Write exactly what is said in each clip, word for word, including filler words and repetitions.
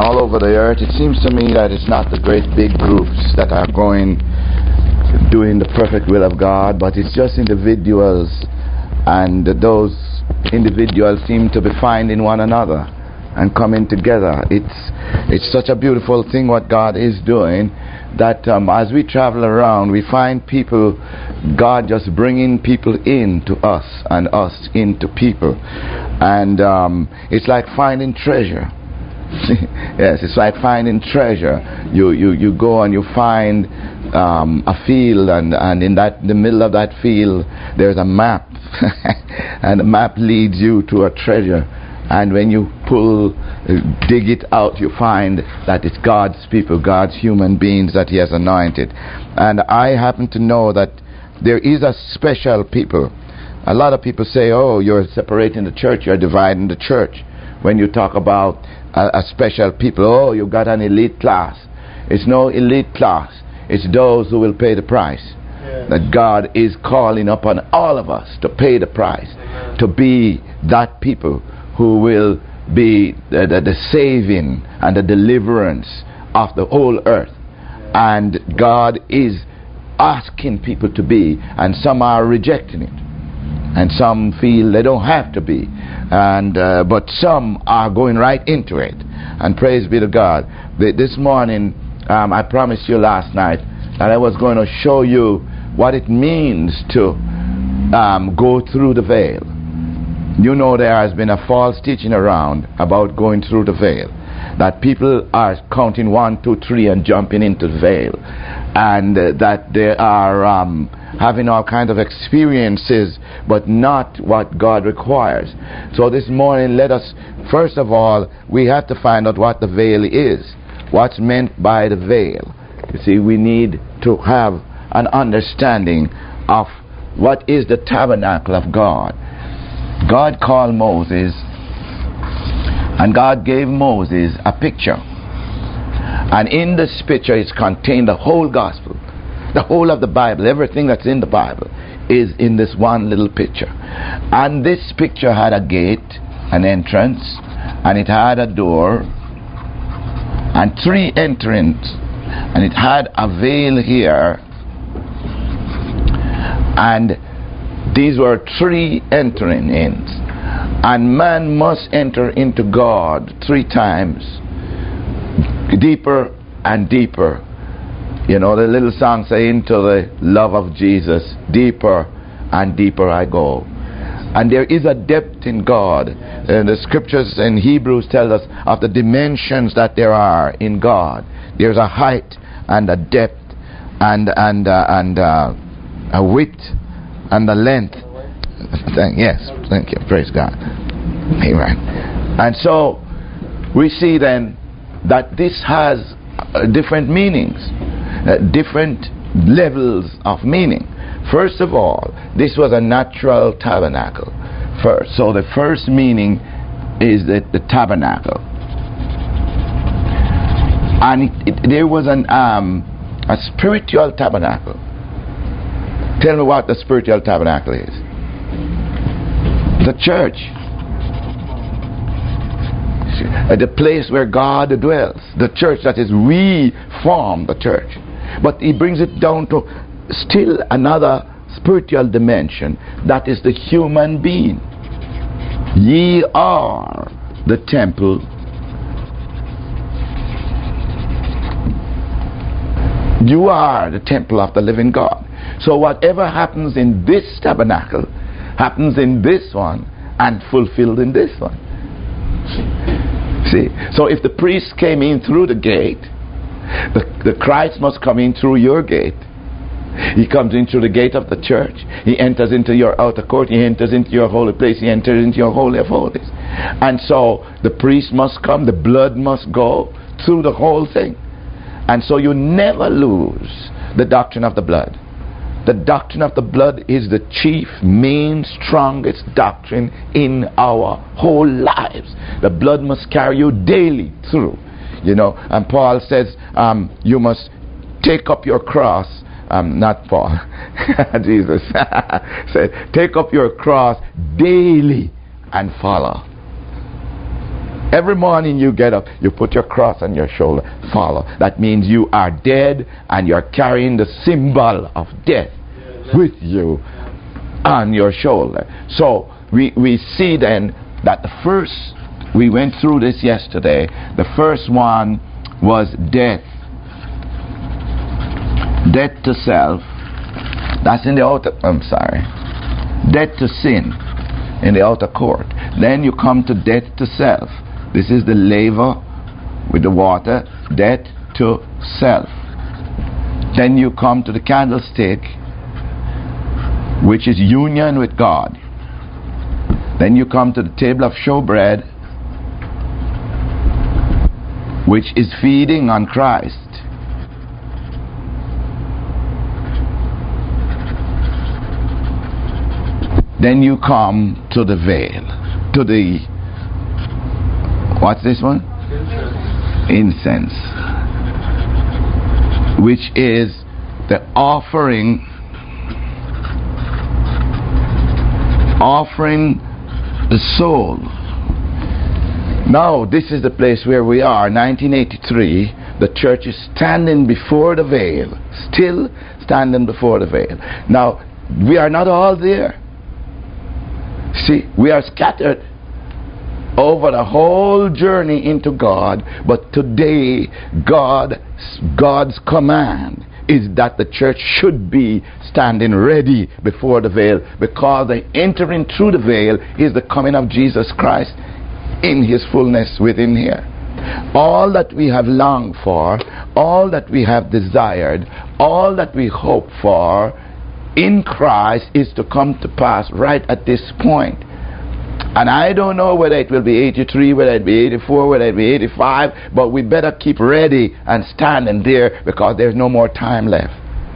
all over the earth. It seems to me that it's not the great big groups that are going doing the perfect will of God, but it's just individuals, and those individuals seem to be finding one another and coming together. It's it's such a beautiful thing what God is doing, that um, as we travel around, we find people, God just bringing people into us and us into people. And um, it's like finding treasure. Yes, it's like finding treasure. You you, you go and you find um, a field, and, and in that the middle of that field there's a map. And the map leads you to a treasure. And when you pull, uh, dig it out, you find that it's God's people, God's human beings that He has anointed. And I happen to know that there is a special people. A lot of people say, oh, you're separating the church, you're dividing the church. When you talk about a, a special people, oh, you've got an elite class. It's no elite class. It's those who will pay the price. Yeah. That God is calling upon all of us to pay the price. Amen. To be that people who will be the, the, the saving and the deliverance of the whole earth. Yeah. And God is asking people to be, and some are rejecting it, and some feel they don't have to be, and uh, but some are going right into it. And praise be to God. The, this morning, um, I promised you last night that I was going to show you what it means to um, go through the veil. You know, there has been a false teaching around about going through the veil, that people are counting one, two, three and jumping into the veil, and uh, that they are um, having all kinds of experiences, but not what God requires. So this morning, let us, first of all, we have to find out what the veil is, what's meant by the veil. You see, we need to have an understanding of what is the tabernacle of God. God called Moses, and God gave Moses a picture, and in this picture is contained the whole gospel, the whole of the Bible. Everything that's in the Bible is in this one little picture. And this picture had a gate, an entrance, and it had a door and three entrants, and it had a veil here, and these were three entering ins. And man must enter into God three times, deeper and deeper. You know, the little song say, into the love of Jesus, deeper and deeper I go. And there is a depth in God. And the scriptures in Hebrews tell us of the dimensions that there are in God. There's a height and a depth and and uh, and uh, a width and the length. Thank, yes, thank you. Praise God. Amen. And so we see then that this has uh, different meanings, uh, different levels of meaning. First of all, this was a natural tabernacle. First, so the first meaning is that the tabernacle, and it, it, there was an um, a spiritual tabernacle. Tell me what the spiritual tabernacle is. The church. The place where God dwells. The church, that is, we form the church. But he brings it down to still another spiritual dimension. That is the human being. Ye are the temple. You are the temple of the living God. So whatever happens in this tabernacle happens in this one and fulfilled in this one. See? So if the priest came in through the gate, the, the Christ must come in through your gate. He comes in through the gate of the church. He enters into your outer court. He enters into your holy place. He enters into your holy of holies. And so the priest must come. The blood must go through the whole thing. And so you never lose the doctrine of the blood. The doctrine of the blood is the chief, main, strongest doctrine in our whole lives. The blood must carry you daily through. You know, and Paul says, um, you must take up your cross. Um, not Paul. Jesus said, take up your cross daily and follow. Every morning you get up, you put your cross on your shoulder, follow. That means you are dead and you're carrying the symbol of death with you on your shoulder. So we, we see then that the first, we went through this yesterday, the first one was death. Death to self. That's in the outer, I'm sorry. Death to sin in the outer court. Then you come to death to self. This is the laver with the water, death to self. Then you come to the candlestick, which is union with God. Then you come to the table of showbread, which is feeding on Christ. Then you come to the veil, to the, what's this one? Incense. Incense. Which is the offering, offering the soul. Now, this is the place where we are, nineteen eighty-three. The church is standing before the veil, still standing before the veil. Now, we are not all there. See, we are scattered over the whole journey into God, but today God, God's command is that the church should be standing ready before the veil, because the entering through the veil is the coming of Jesus Christ in his fullness within here. All that we have longed for, all that we have desired, all that we hope for in Christ is to come to pass right at this point. And I don't know whether it will be eighty-three, whether it be eighty-four, whether it be eighty-five, but we better keep ready and standing there, because there's no more time left.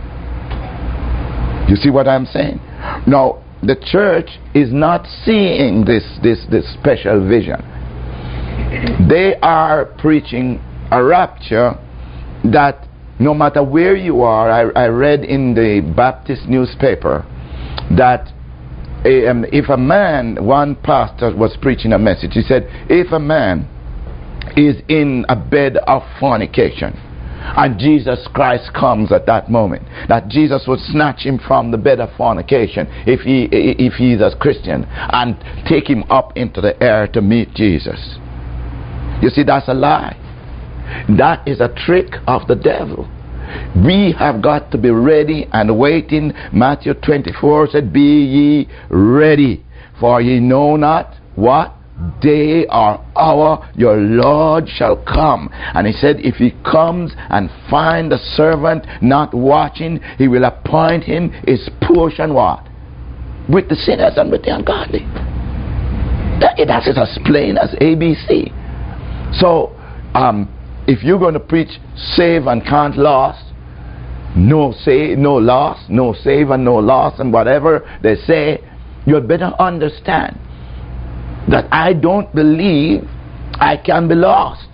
You see what I'm saying? Now, the church is not seeing this, this, this special vision. They are preaching a rapture that no matter where you are, I, I read in the Baptist newspaper that a, um, if a man, one pastor was preaching a message, he said, if a man is in a bed of fornication and Jesus Christ comes at that moment, that Jesus would snatch him from the bed of fornication if he if he's a Christian and take him up into the air to meet Jesus. You see, that's a lie. That is a trick of the devil. We have got to be ready and waiting. Matthew twenty-four said, be ye ready, for ye know not what day or hour your Lord shall come. And he said, if he comes and find the servant not watching, he will appoint him his portion what? With the sinners and with the ungodly. That, that is as plain as A B C. So, um, if you're going to preach save and can't lost, no save, no loss, no save and no loss, and whatever they say, you better understand that I don't believe I can be lost.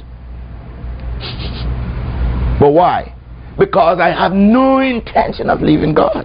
But why? Because I have no intention of leaving God.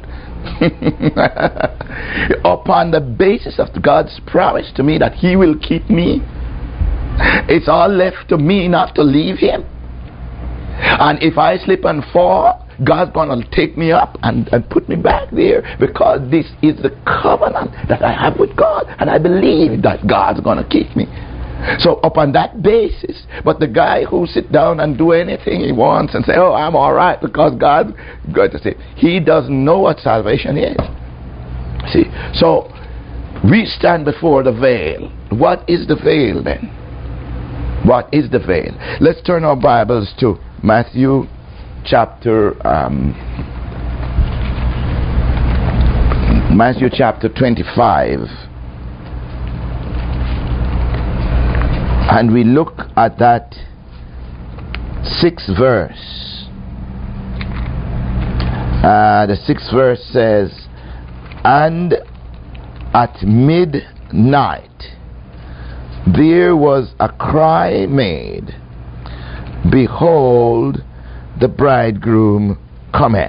Upon the basis of God's promise to me that he will keep me, it's all left to me not to leave him. And if I slip and fall, God's going to take me up and, and put me back there, because this is the covenant that I have with God, and I believe that God's going to keep me. So upon that basis, but the guy who sit down and do anything he wants and say, oh, I'm all right because God's going to say, he doesn't know what salvation is. See, so we stand before the veil. What is the veil then? What is the veil? Let's turn our Bibles to Matthew chapter um, Matthew chapter twenty-five, and we look at that sixth verse. Uh, the sixth verse says, and at midnight there was a cry made, behold, the bridegroom cometh.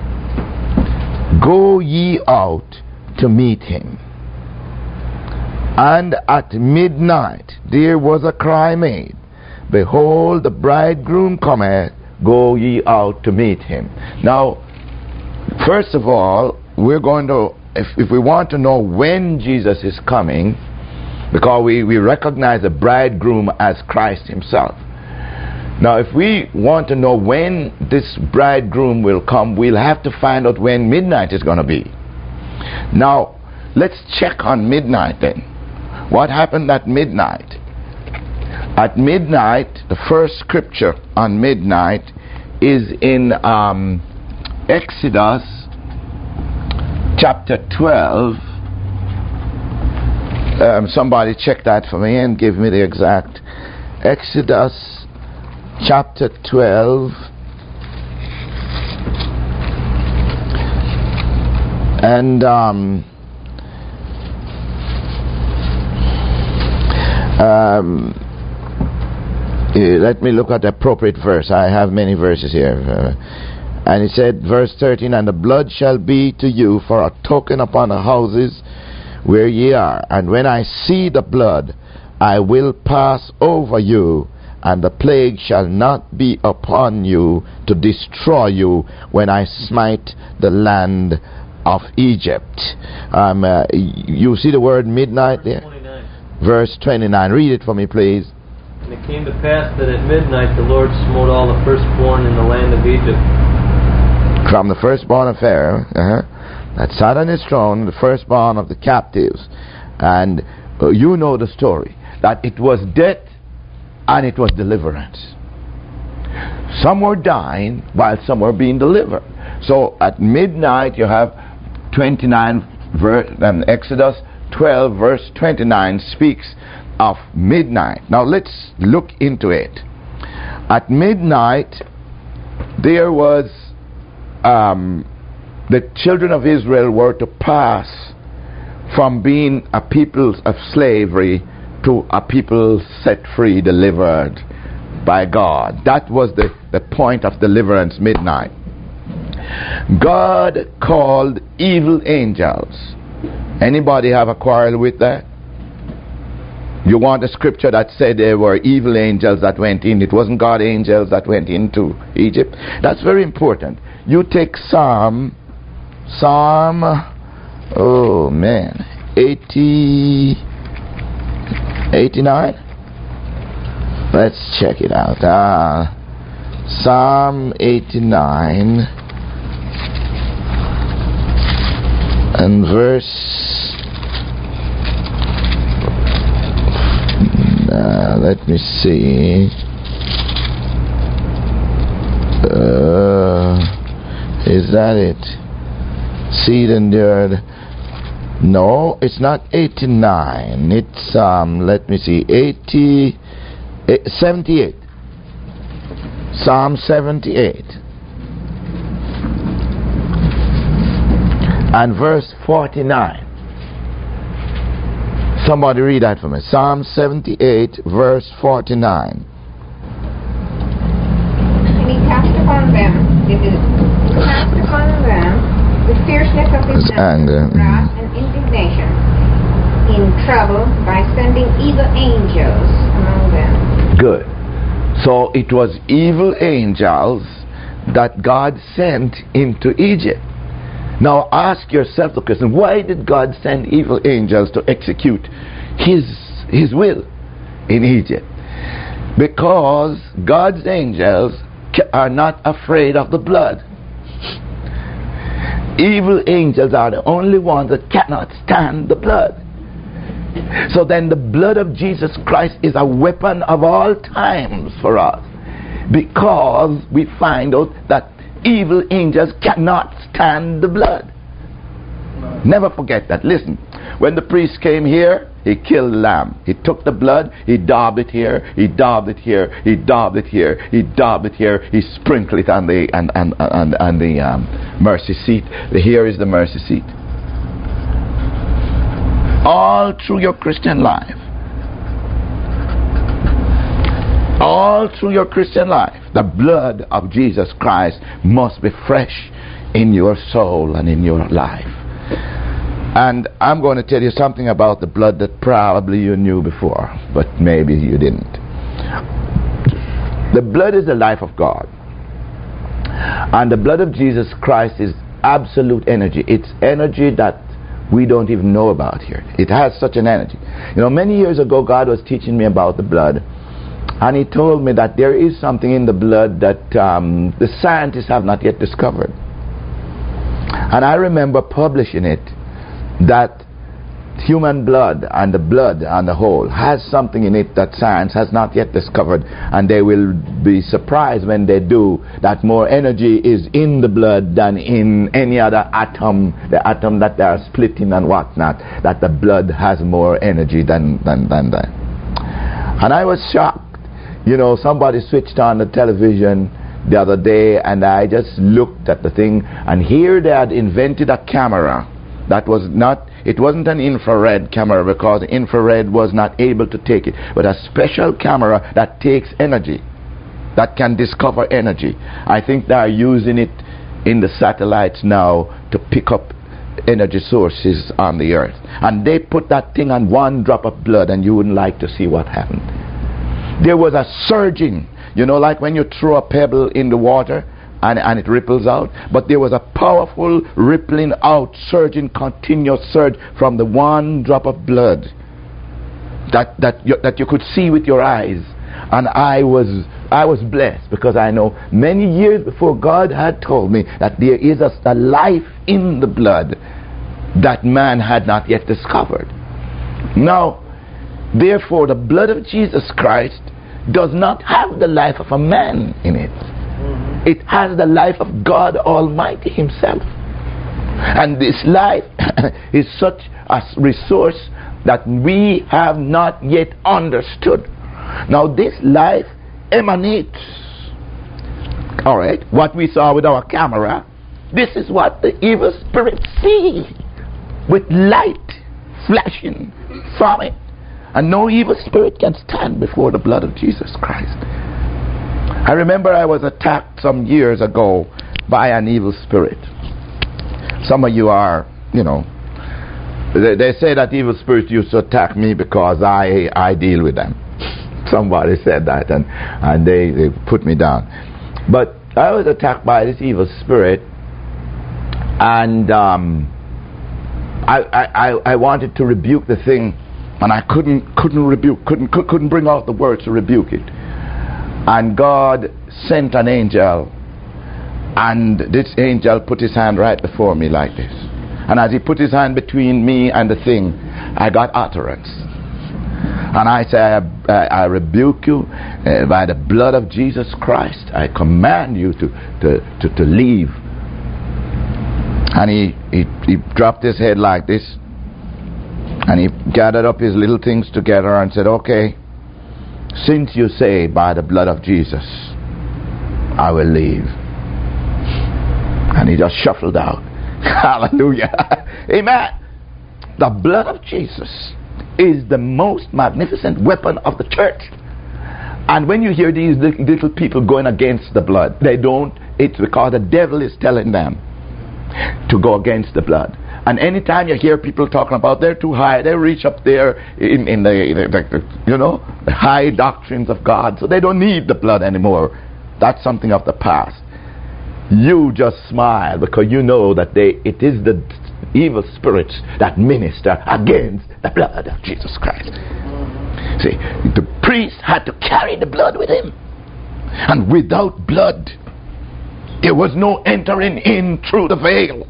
Go ye out to meet him. And at midnight there was a cry made, Behold, the bridegroom cometh, go ye out to meet him. Now, first of all, we're going to, if, if we want to know when Jesus is coming, because we, we recognize the bridegroom as Christ himself. Now, if we want to know when this bridegroom will come, we'll have to find out when midnight is going to be. Now, let's check on midnight then. What happened at midnight? At midnight, the first scripture on midnight is in um, Exodus chapter twelve. Um, somebody check that for me and give me the exact. Exodus chapter twelve. And um, um, let me look at the appropriate verse. I have many verses here. Uh, and it said, verse thirteen, And the blood shall be to you for a token upon the houses where ye are. And when I see the blood, I will pass over you, and the plague shall not be upon you to destroy you when I smite the land of Egypt. Um, uh, you see the word midnight there? twenty-nine. Verse twenty-nine. Read it for me, please. And it came to pass that at midnight the Lord smote all the firstborn in the land of Egypt. From the firstborn of Pharaoh, uh-huh, that sat on his throne, the firstborn of the captives. And uh, you know the story, that it was death and it was deliverance. Some were dying while some were being delivered. So at midnight you have twenty-nine, verse, um, Exodus twelve verse twenty-nine speaks of midnight. Now let's look into it. At midnight there was um, the children of Israel were to pass from being a people of slavery to a people set free, delivered by God. That was the, the point of deliverance, midnight. God called evil angels. Anybody have a quarrel with that? You want a scripture that said there were evil angels that went in. It wasn't God angels that went into Egypt. That's very important. You take Psalm, Psalm, oh man, eighty, eighty-nine? Let's check it out. Uh, Psalm eighty-nine and verse, uh, let me see. Uh, is that it? Seed endured. No, it's not eighty-nine. It's, um, let me see, eighty, seventy-eight. Psalm seventy-eight. And verse forty-nine. Somebody read that for me. Psalm seventy-eight, verse forty-nine. And he cast upon them, it is, he cast upon them the fierceness of his anger, wrath and indignation, in trouble by sending evil angels among them. Good. So it was evil angels that God sent into Egypt. Now ask yourself the question, why did God send evil angels to execute his, his will in Egypt? Because God's angels are not afraid of the blood. Evil angels are the only ones that cannot stand the blood. So then the blood of Jesus Christ is a weapon of all times for us, because we find out that evil angels cannot stand the blood. Never forget that. Listen, when the priest came here, he killed the lamb. He took the blood, he daubed it here, he daubed it here, he daubed it here, he daubed it here, he sprinkled it on the on, on, on, on the um, mercy seat. Here is the mercy seat. All through your Christian life, all through your Christian life, the blood of Jesus Christ must be fresh in your soul and in your life. And I'm going to tell you something about the blood that probably you knew before, but maybe you didn't. The blood is the life of God. And the blood of Jesus Christ is absolute energy. It's energy that we don't even know about here. It has such an energy. You know, many years ago, God was teaching me about the blood. And He told me that there is something in the blood that um, the scientists have not yet discovered. And I remember publishing it, that human blood and the blood on the whole has something in it that science has not yet discovered, and they will be surprised when they do, that more energy is in the blood than in any other atom, the atom that they are splitting and whatnot, that the blood has more energy than, than, than that. And I was shocked. You know, somebody switched on the television the other day, and I just looked at the thing, and here they had invented a camera that was not, it wasn't an infrared camera, because infrared was not able to take it, but a special camera that takes energy, that can discover energy. I think they are using it in the satellites now to pick up energy sources on the earth. And they put that thing on one drop of blood, and you wouldn't like to see what happened. There was a surging, you know, like when you throw a pebble in the water and, and it ripples out. But there was a powerful rippling out, surging, continuous surge from the one drop of blood that that you, that you could see with your eyes. And I was I was blessed, because I know many years before God had told me that there is a, a life in the blood that man had not yet discovered. Now, therefore, the blood of Jesus Christ does not have the life of a man in it. Mm-hmm. It has the life of God Almighty Himself. And this life is such a resource that we have not yet understood. Now, this life emanates. All right, what we saw with our camera, this is what the evil spirits see, with light flashing from it. And no evil spirit can stand before the blood of Jesus Christ. I remember I was attacked some years ago by an evil spirit. Some of you are, you know, they, they say that evil spirits used to attack me because I I deal with them. Somebody said that, and, and they, they put me down. But I was attacked by this evil spirit, and um, I, I, I wanted to rebuke the thing, and I couldn't couldn't rebuke, couldn't couldn't bring out the words to rebuke it. And God sent an angel, and this angel put his hand right before me like this. And as he put his hand between me and the thing, I got utterance. And I say, I, I, I rebuke you uh, by the blood of Jesus Christ. I command you to to, to, to leave. And he, he he dropped his head like this, and he gathered up his little things together and said, okay, since you say by the blood of Jesus, I will leave. And he just shuffled out. Hallelujah. Amen. The blood of Jesus is the most magnificent weapon of the church. And when you hear these little, little people going against the blood, they don't, it's because the devil is telling them to go against the blood. And anytime you hear people talking about they're too high, they reach up there in, in the, the, the, you know, the high doctrines of God, so they don't need the blood anymore. That's something of the past. You just smile because you know that they, it is the evil spirits that minister against the blood of Jesus Christ. See, the priest had to carry the blood with him. And without blood, there was no entering in through the veil.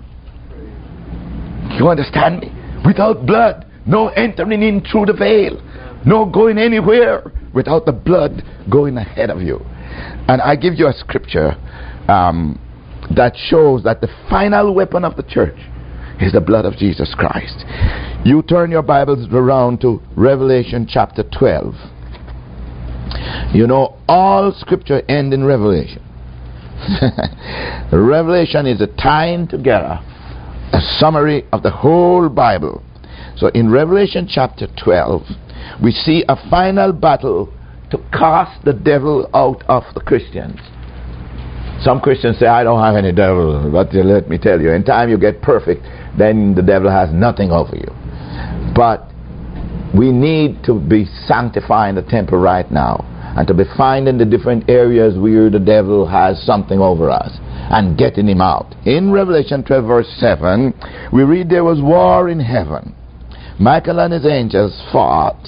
You understand me? Without blood, no entering in through the veil. No going anywhere without the blood going ahead of you. And I give you a scripture um, that shows that the final weapon of the church is the blood of Jesus Christ. You turn your Bibles around to Revelation chapter twelve. You know, all scripture ends in Revelation. Revelation is a tying together, a summary of the whole Bible. So in Revelation chapter twelve, we see a final battle to cast the devil out of the Christians. Some Christians say, I don't have any devil. But let me tell you, in time you get perfect, then the devil has nothing over you. But we need to be sanctifying the temple right now, and to be finding the different areas where the devil has something over us and getting him out. In Revelation twelve verse seven, we read there was war in heaven. Michael and his angels fought.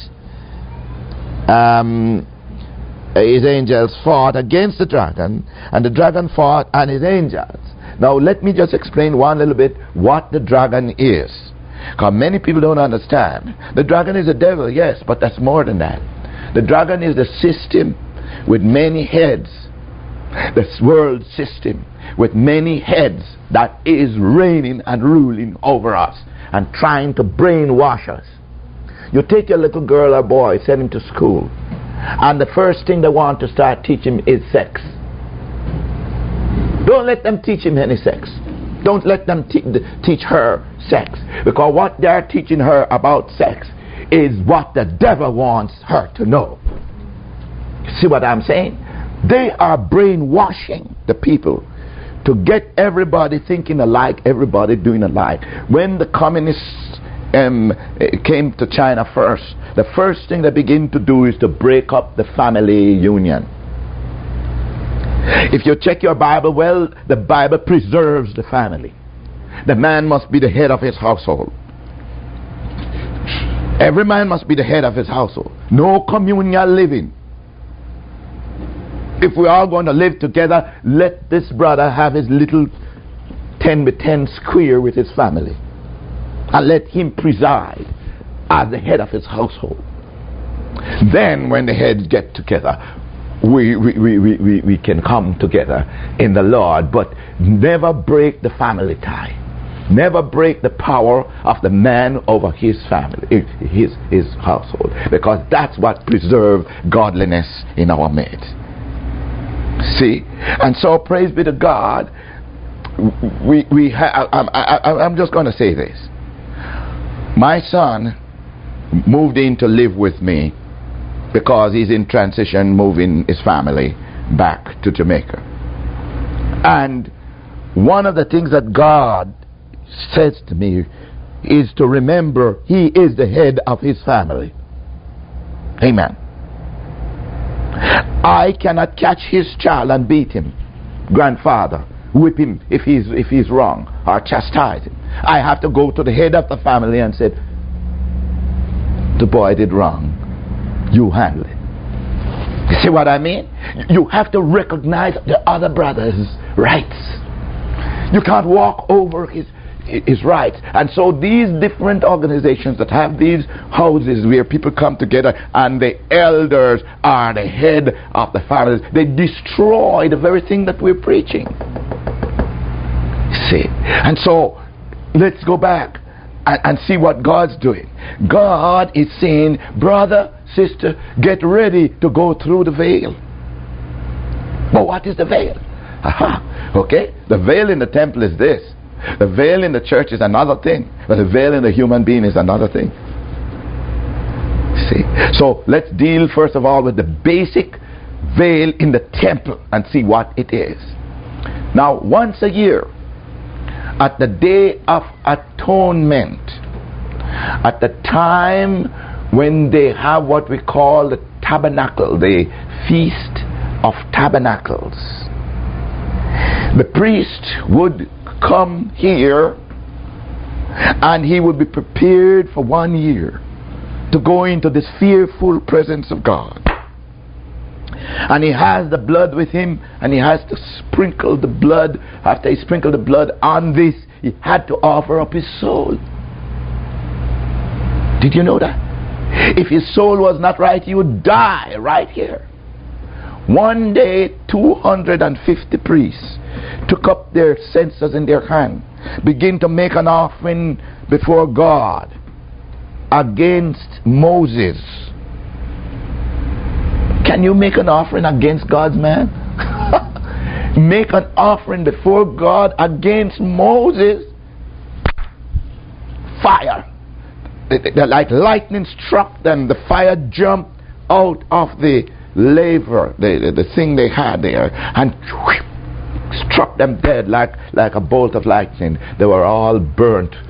Um, his angels fought against the dragon, and the dragon fought and his angels. Now let me just explain one little bit what the dragon is, because many people don't understand. The dragon is a devil, yes, but that's more than that. The dragon is the system with many heads, this world system with many heads that is reigning and ruling over us and trying to brainwash us. You take your little girl or boy, send him to school, and the first thing they want to start teaching him is sex. Don't let them teach him any sex. Don't let them te- teach her sex, because what they're teaching her about sex is what the devil wants her to know. See what I'm saying? They are brainwashing the people to get everybody thinking alike, everybody doing alike. When the communists um, came to China first, the first thing they begin to do is to break up the family union. If you check your Bible, well, the Bible preserves the family. The man must be the head of his household. Every man must be the head of his household. No communal living. If we're all going to live together, let this brother have his little ten by ten square with his family, and let him preside as the head of his household. Then when the heads get together, we, we, we, we, we can come together in the Lord, but never break the family tie. Never break the power of the man over his family, his, his household, because that's what preserves godliness in our midst. See? And so praise be to God. We, we ha- I, I, I, I'm just going to say this. My son moved in to live with me because he's in transition, moving his family back to Jamaica. And one of the things that God says to me is to remember he is the head of his family. Amen. I cannot catch his child and beat him, grandfather, whip him if he's if he's wrong, or chastise him. I have to go to the head of the family and say, the boy did wrong, you handle it. You see what I mean? You have to recognize the other brother's rights. You can't walk over his his rights. And so these different organizations that have these houses where people come together and the elders are the head of the families, they destroy the very thing that we're preaching. See? And so let's go back and, and see what God's doing. God is saying, brother, sister, get ready to go through the veil. But what is the veil? Aha. Okay? The veil in the temple is this. The veil in the church is another thing, but the veil in the human being is another thing. See? So let's deal first of all with the basic veil in the temple and see what it is. Now, once a year, at the Day of Atonement, at the time when they have what we call the tabernacle, the Feast of Tabernacles, the priest would come here and he would be prepared for one year to go into this fearful presence of God. And he has the blood with him, and he has to sprinkle the blood. After he sprinkled the blood on this, he had to offer up his soul. Did you know that? If his soul was not right, he would die right here. One day, two hundred fifty priests took up their censers in their hand, begin to make an offering before God against Moses. Can you make an offering against God's man? Make an offering before God against Moses? Fire. Like lightning struck them. The fire jumped out of the laver, the, the, the thing they had there, and whoosh, struck them dead like, like a bolt of lightning. They were all burnt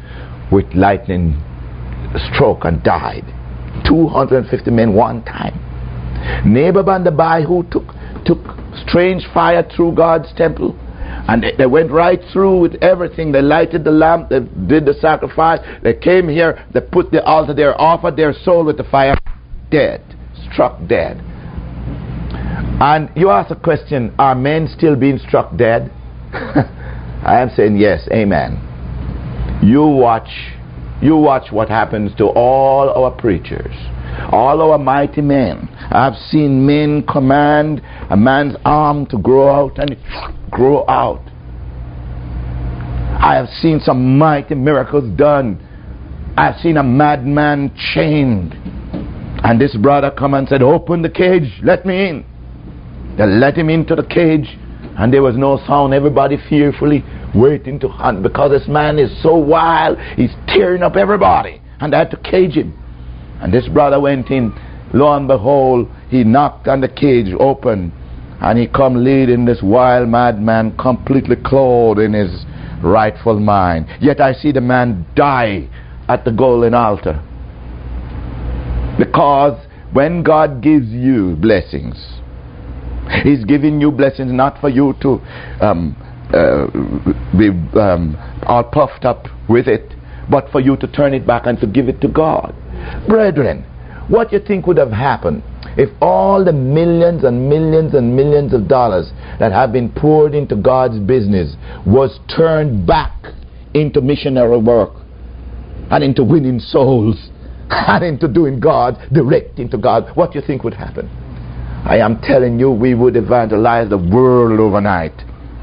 with lightning stroke and died. two hundred fifty men one time. Nabal the Bai who took took strange fire through God's temple, and they, they went right through with everything. They lighted the lamp, they did the sacrifice, they came here, they put the altar there, offered their soul with the fire, dead, struck dead. And you ask a question, are men still being struck dead? I am saying yes, amen. You watch You watch what happens to all our preachers, all our mighty men. I've seen men command a man's arm to grow out, and it grow out. I have seen some mighty miracles done. I've seen a madman chained, and this brother come and said, open the cage, let me in. They let him into the cage, and there was no sound. Everybody fearfully waiting to hunt, because this man is so wild, he's tearing up everybody, and they had to cage him. And this brother went in. Lo and behold, he knocked on the cage open, and he come leading this wild madman completely clothed in his rightful mind. Yet I see the man die at the golden altar. Because when God gives you blessings, He's giving you blessings not for you to um, uh, be um, all puffed up with it, but for you to turn it back and to give it to God. Brethren, what you think would have happened if all the millions and millions and millions of dollars that have been poured into God's business was turned back into missionary work and into winning souls and into doing God, directing to God? What do you think would happen? I am telling you, we would evangelize the world overnight.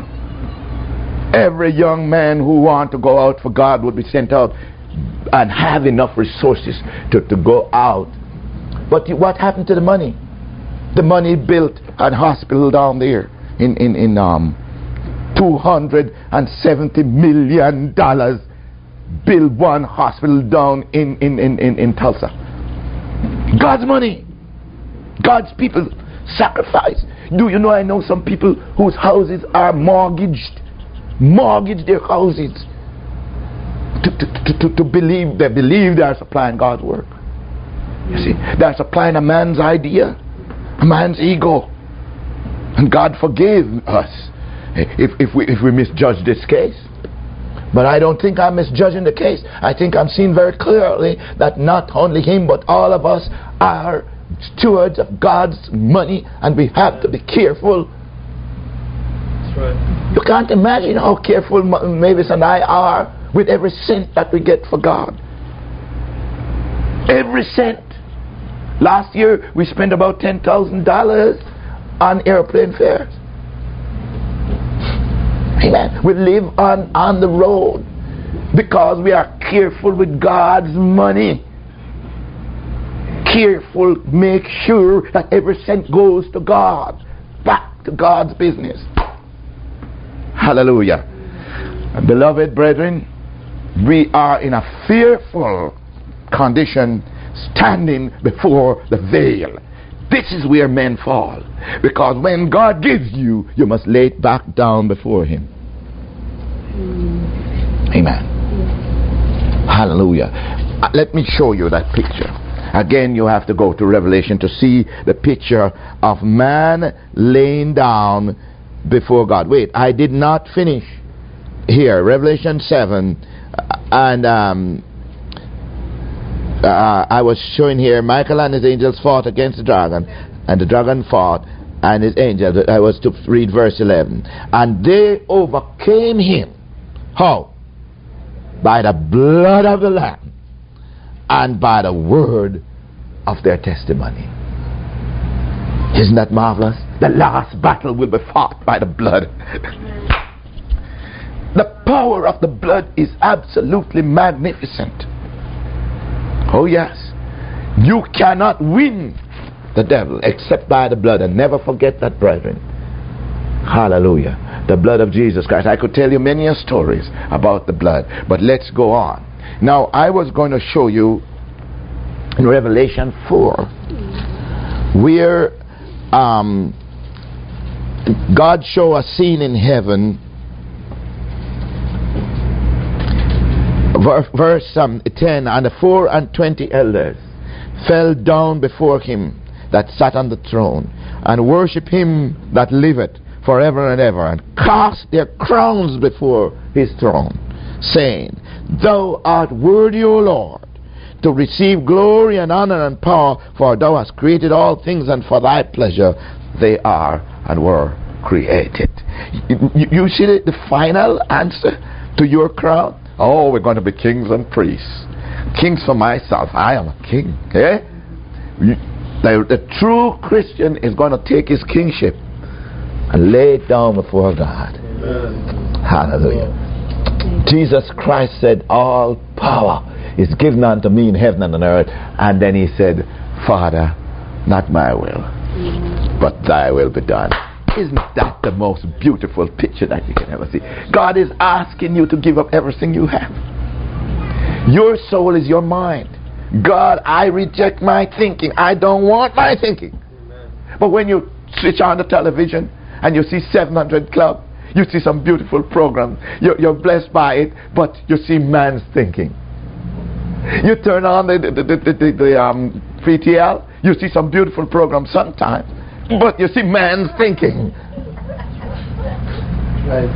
Every young man who wants to go out for God would be sent out and have enough resources to, to go out. But what happened to the money? The money built a hospital down there in, in, in um, two hundred seventy million dollars. Build one hospital down in, in, in, in, in Tulsa. God's money. God's people sacrifice. Do you know, I know some people whose houses are mortgaged. Mortgage their houses to, to, to, to believe, they believe they are supplying God's work. You see, they're supplying a man's idea, a man's ego. And God forgave us if, if, we, if we misjudge this case. But I don't think I'm misjudging the case. I think I'm seeing very clearly that not only him but all of us are stewards of God's money, and we have to be careful. That's right. You can't imagine how careful Mavis and I are with every cent that we get for God. Every cent. Last year we spent about ten thousand dollars on airplane fares. Amen. We live on, on the road because we are careful with God's money. Careful, make sure that every cent goes to God, back to God's business. Hallelujah. Beloved brethren, we are in a fearful condition standing before the veil. This is where men fall. Because when God gives you, you must lay it back down before Him. Amen. Hallelujah. Uh, let me show you that picture. Again, you have to go to Revelation to see the picture of man laying down before God. Wait, I did not finish here. Revelation seven, and um, uh, I was showing here Michael and his angels fought against the dragon, and the dragon fought and his angels. I was to read verse eleven. And they overcame him. How? By the blood of the Lamb and by the word of their testimony. Isn't that marvelous? The last battle will be fought by the blood. The power of the blood is absolutely magnificent. Oh yes. You cannot win the devil except by the blood. And never forget that, brethren. Hallelujah. The blood of Jesus Christ. I could tell you many stories about the blood, but let's go on. Now, I was going to show you in Revelation four where um, God showed a scene in heaven Ver- verse um, ten, and the four and twenty elders fell down before him that sat on the throne, and worshipped him that liveth forever and ever, and cast their crowns before his throne, saying, Thou art worthy, O Lord, to receive glory and honor and power, for thou hast created all things, and for thy pleasure they are and were created. You, you, you see the, the final answer to your crown? Oh, we're going to be kings and priests. Kings for myself. I am a king. Eh? You, the, the true Christian is going to take his kingship and lay it down before God. Amen. Hallelujah. Jesus Christ said, all power is given unto me in heaven and on earth. And then he said, Father, not my will, but thy will be done. Isn't that the most beautiful picture that you can ever see? God is asking you to give up everything you have. Your soul is your mind. God, I reject my thinking. I don't want my thinking. Amen. But when you switch on the television and you see seven hundred Club, you see some beautiful program, you're, you're blessed by it, but you see man's thinking. You turn on the, the, the, the, the, the um, P T L, you see some beautiful program sometimes, but you see man's thinking. Right.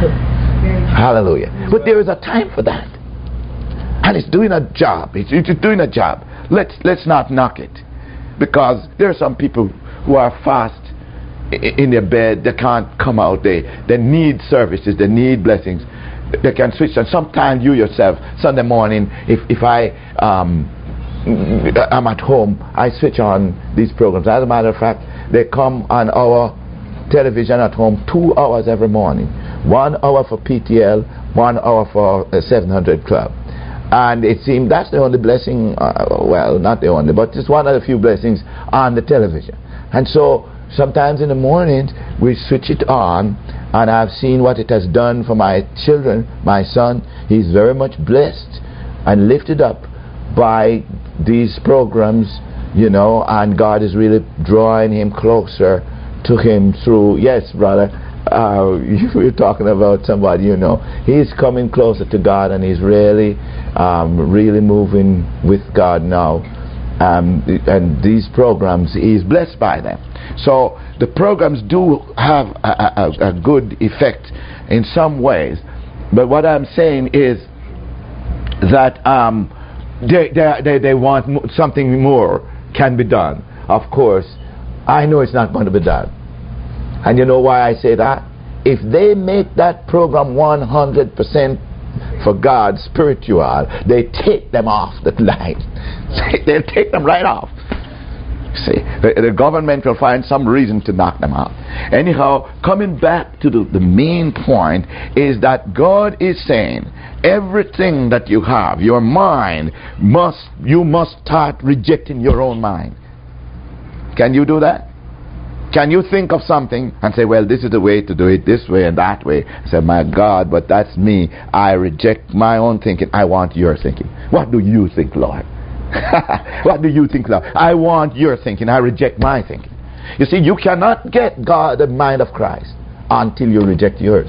Hallelujah. But there is a time for that. And it's doing a job. It's, it's doing a job. Let's let's not knock it. Because there are some people who are fast in their bed. They can't come out. They, they need services. They need blessings. They can switch. And sometimes you yourself, Sunday morning, if, if I... Um, I'm at home, I switch on these programs. As a matter of fact, they come on our television at home two hours every morning. One hour for P T L, one hour for uh, seven hundred Club. And it seems that's the only blessing, uh, well, not the only, but it's one of the few blessings on the television. And so sometimes in the mornings we switch it on, and I've seen what it has done for my children. My son, he's very much blessed and lifted up by these programs, you know, and God is really drawing him closer to him through, yes, brother, uh, you were talking about somebody, you know, he's coming closer to God, and he's really, um, really moving with God now. Um, and these programs, he's blessed by them. So the programs do have a, a, a good effect in some ways. But what I'm saying is that um, They, they, they, they want mo- something more can be done. Of course, I know it's not going to be done. And you know why I say that? If they make that program one hundred percent for God, spiritual, they take them off the line. They'll take them right off. See, the, the government will find some reason to knock them out. Anyhow, coming back to the, the main point is that God is saying, everything that you have, your mind, must you must start rejecting your own mind. Can you do that? Can you think of something and say, well, this is the way to do it, this way and that way? I say, my God, but that's me. I reject my own thinking. I want your thinking. What do you think, Lord? What do you think, Lord? I want your thinking. I reject my thinking. You see, you cannot get God, the mind of Christ, until you reject yours.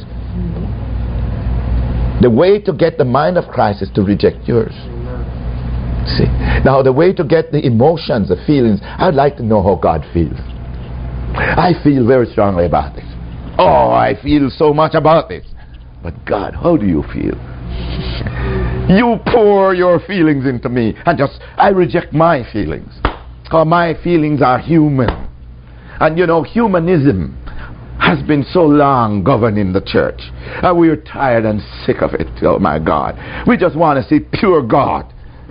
The way to get the mind of Christ is to reject yours. See, now the way to get the emotions, the feelings, I'd like to know how God feels. I feel very strongly about this. Oh, I feel so much about this. But God, how do you feel? You pour your feelings into me, and just I reject my feelings, because my feelings are human. And you know, humanism has been so long governing the church, and we're tired and sick of it. Oh my God, we just want to see pure God.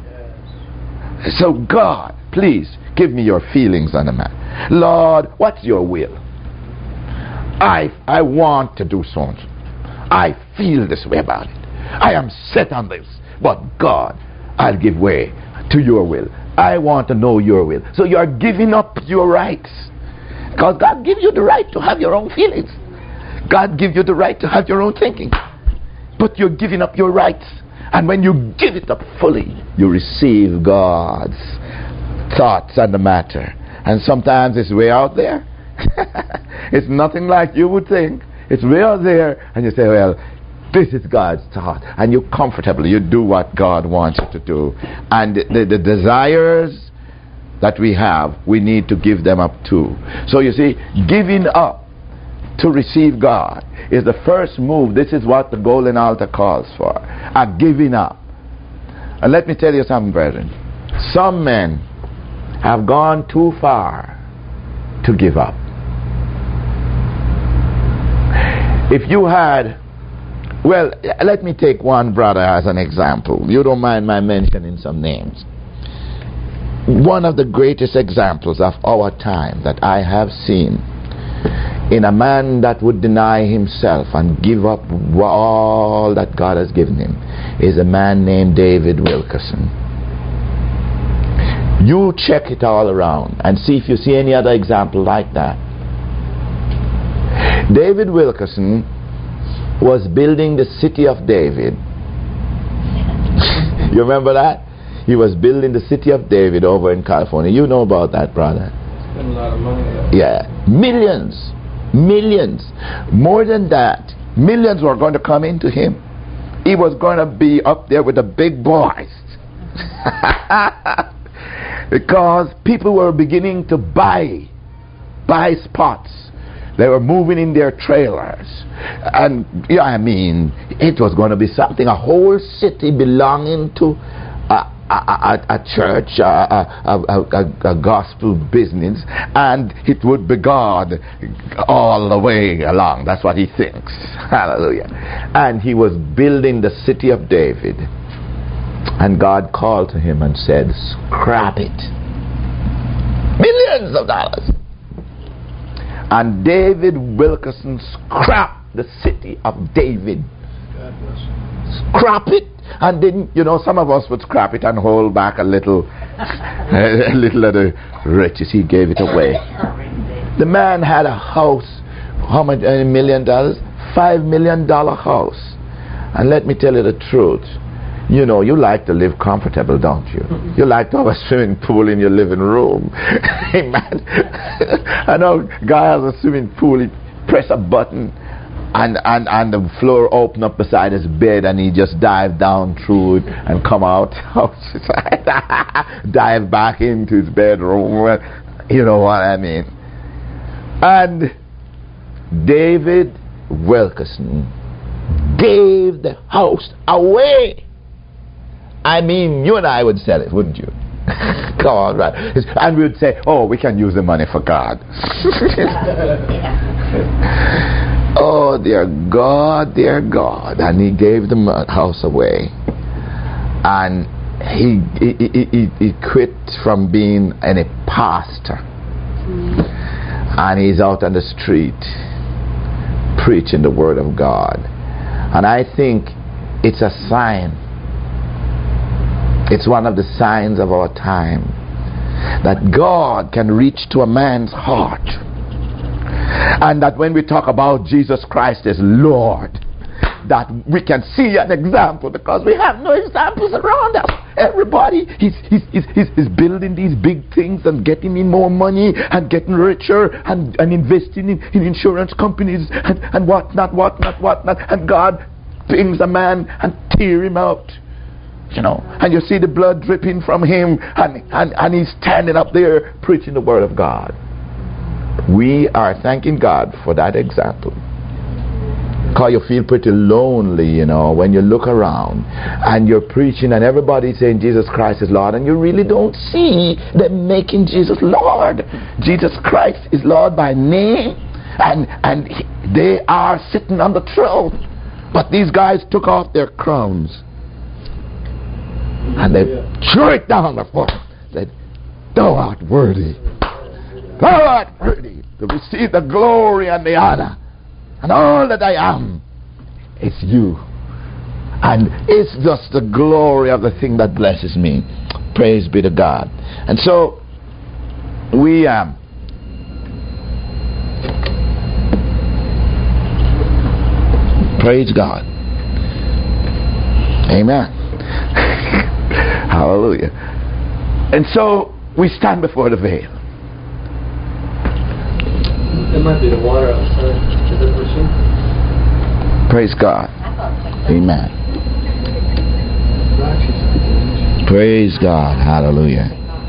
So God, please give me your feelings on the matter. Lord, what's your will? I I want to do so and so. I feel this way about it. I am set on this. But God, I'll give way to your will. I want to know your will. So you are giving up your rights. Because God gives you the right to have your own feelings. God gives you the right to have your own thinking. But you're giving up your rights. And when you give it up fully, you receive God's thoughts on the matter. And sometimes it's way out there. It's nothing like you would think. It's way out there. And you say, well, This is God's thought. And you're comfortable. You do what God wants you to do. And the, the desires that we have, we need to give them up too. So you see, giving up to receive God is the first move. This is what the golden altar calls for. A giving up. And let me tell you something, brethren. Some men have gone too far to give up. If you had, well, let me take one brother as an example. You don't mind my mentioning some names. One of the greatest examples of our time that I have seen in a man that would deny himself and give up all that God has given him is a man named David Wilkerson. You check it all around and see if you see any other example like that. David Wilkerson was building the city of David. You remember that? He was building the city of David over in California. You know about that, brother. Spent a lot of money there. Yeah. Millions. Millions. More than that. Millions were going to come into him. He was going to be up there with the big boys. Because people were beginning to buy. Buy spots. They were moving in their trailers. And, yeah, I mean, it was going to be something. A whole city belonging to a, a, a, a church, a, a, a, a, a gospel business. And it would be God all the way along. That's what he thinks. Hallelujah. And he was building the city of David. And God called to him and said, scrap it. Millions of dollars. And David Wilkerson scrapped the city of David. Scrap it. And then, you know, some of us would scrap it and hold back a little, a little of the riches. He gave it away. The man had a house. How much? A million dollars? Five million dollar house. And let me tell you the truth. You know, you like to live comfortable, don't you? You like to have a swimming pool in your living room. Amen. I know a guy has a swimming pool, he press a button and, and, and the floor open up beside his bed and he just dive down through it and come out outside. Dive back into his bedroom. You know what I mean. And David Wilkerson gave the house away. I mean, you and I would sell it, wouldn't you? Come on, right? And we would say, oh, we can use the money for God. Oh, dear God, dear God. And he gave the house away. And he, he, he, he, he quit from being any pastor. And he's out on the street preaching the word of God. And I think it's a sign. It's one of the signs of our time that God can reach to a man's heart. And that when we talk about Jesus Christ as Lord, that we can see an example, because we have no examples around us. Everybody is he's, he's, he's, he's building these big things and getting in more money and getting richer and, and investing in, in insurance companies and, and whatnot, whatnot, whatnot. And God pings a man and tear him out. You know, and you see the blood dripping from him, and, and, and he's standing up there preaching the word of God. We are thanking God for that example. Because you feel pretty lonely, you know, when you look around and you're preaching and everybody's saying Jesus Christ is Lord, and you really don't see them making Jesus Lord. Jesus Christ is Lord by name, and, and he, they are sitting on the throne. But these guys took off their crowns. And they threw it down before him. Said, thou art worthy. Thou art worthy to receive the glory and the honor. And all that I am is you. And it's just the glory of the thing that blesses me. Praise be to God. And so, we um, praise God. Amen. Hallelujah. And so we stand before the veil. It might be the water outside. Is it pushing? Praise God. Amen. Praise God. Hallelujah.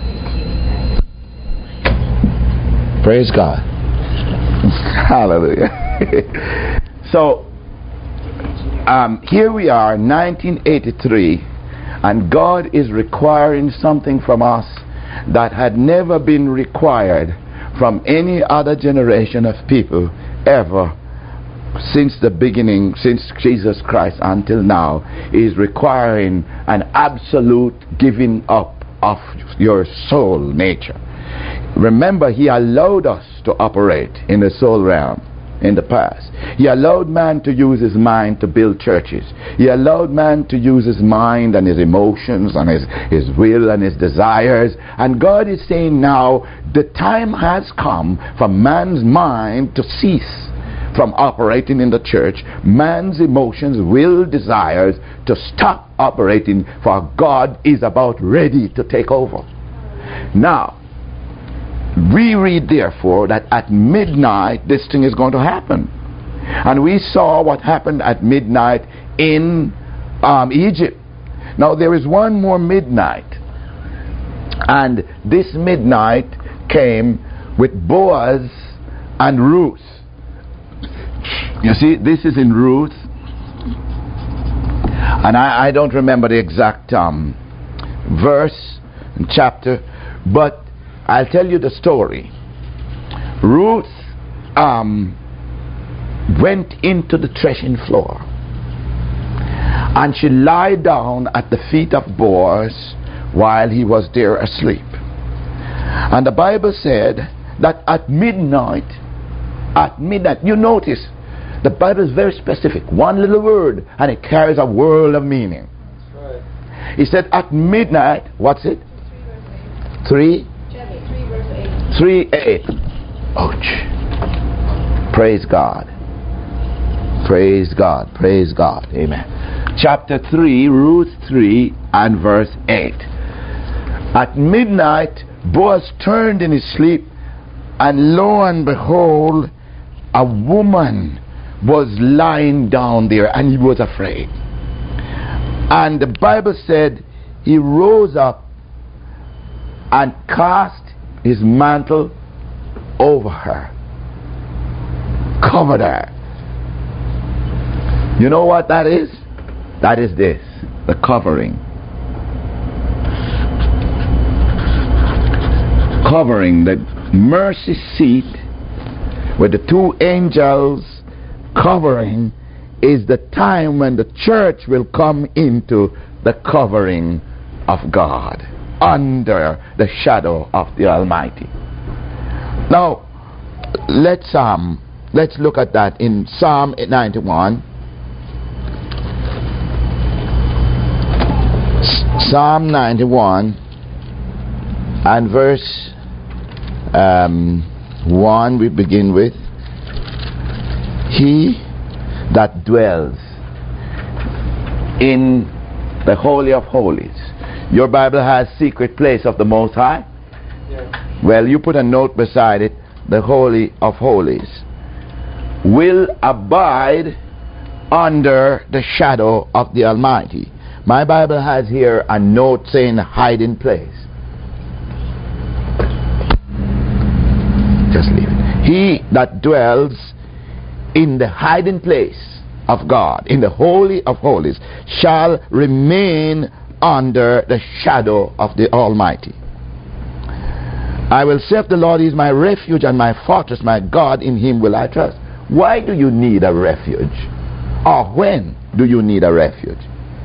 Praise God. Hallelujah. So, um, here we are, nineteen eighty-three, and God is requiring something from us that had never been required from any other generation of people ever since the beginning, since Jesus Christ until now. Is requiring an absolute giving up of your soul nature. Remember, he allowed us to operate in the soul realm in the past. He allowed man to use his mind to build churches. He allowed man to use his mind and his emotions and his, his will and his desires. And God is saying now, the time has come for man's mind to cease from operating in the church. Man's emotions, will, desires to stop operating, for God is about ready to take over. Now, we read therefore that at midnight this thing is going to happen. And we saw what happened at midnight in um, Egypt. Now there is one more midnight. And this midnight came with Boaz and Ruth. You see, this is in Ruth. And I, I don't remember the exact um, verse and chapter, but I'll tell you the story. Ruth um, went into the threshing floor, and she lied down at the feet of Boaz while he was there asleep. And the Bible said that at midnight, at midnight, you notice, the Bible is very specific. One little word, and it carries a world of meaning. That's right. He said at midnight, what's it? Three? three eight. Ouch. Praise God. Praise God. Praise God. Amen. Chapter three, Ruth three and verse eight. At midnight, Boaz turned in his sleep, and lo and behold, a woman was lying down there, and he was afraid. And the Bible said he rose up and cast his mantle over her, covered her. You know what that is? That is this, the covering. Covering, the mercy seat with the two angels covering, is the time when the church will come into the covering of God, under the shadow of the Almighty. Now, let's um let's look at that in Psalm ninety-one. Psalm ninety-one and verse um, one we begin with. He that dwells in the Holy of Holies. Your Bible has secret place of the Most High? Yes. Well, you put a note beside it, the Holy of Holies. Will abide under the shadow of the Almighty. My Bible has here a note saying hiding place. Just leave it. He that dwells in the hiding place of God, in the Holy of Holies, shall remain under the shadow of the Almighty. I will say of the Lord, He is my refuge and my fortress, my God, in Him will I trust. Why do you need a refuge? Or when do you need a refuge?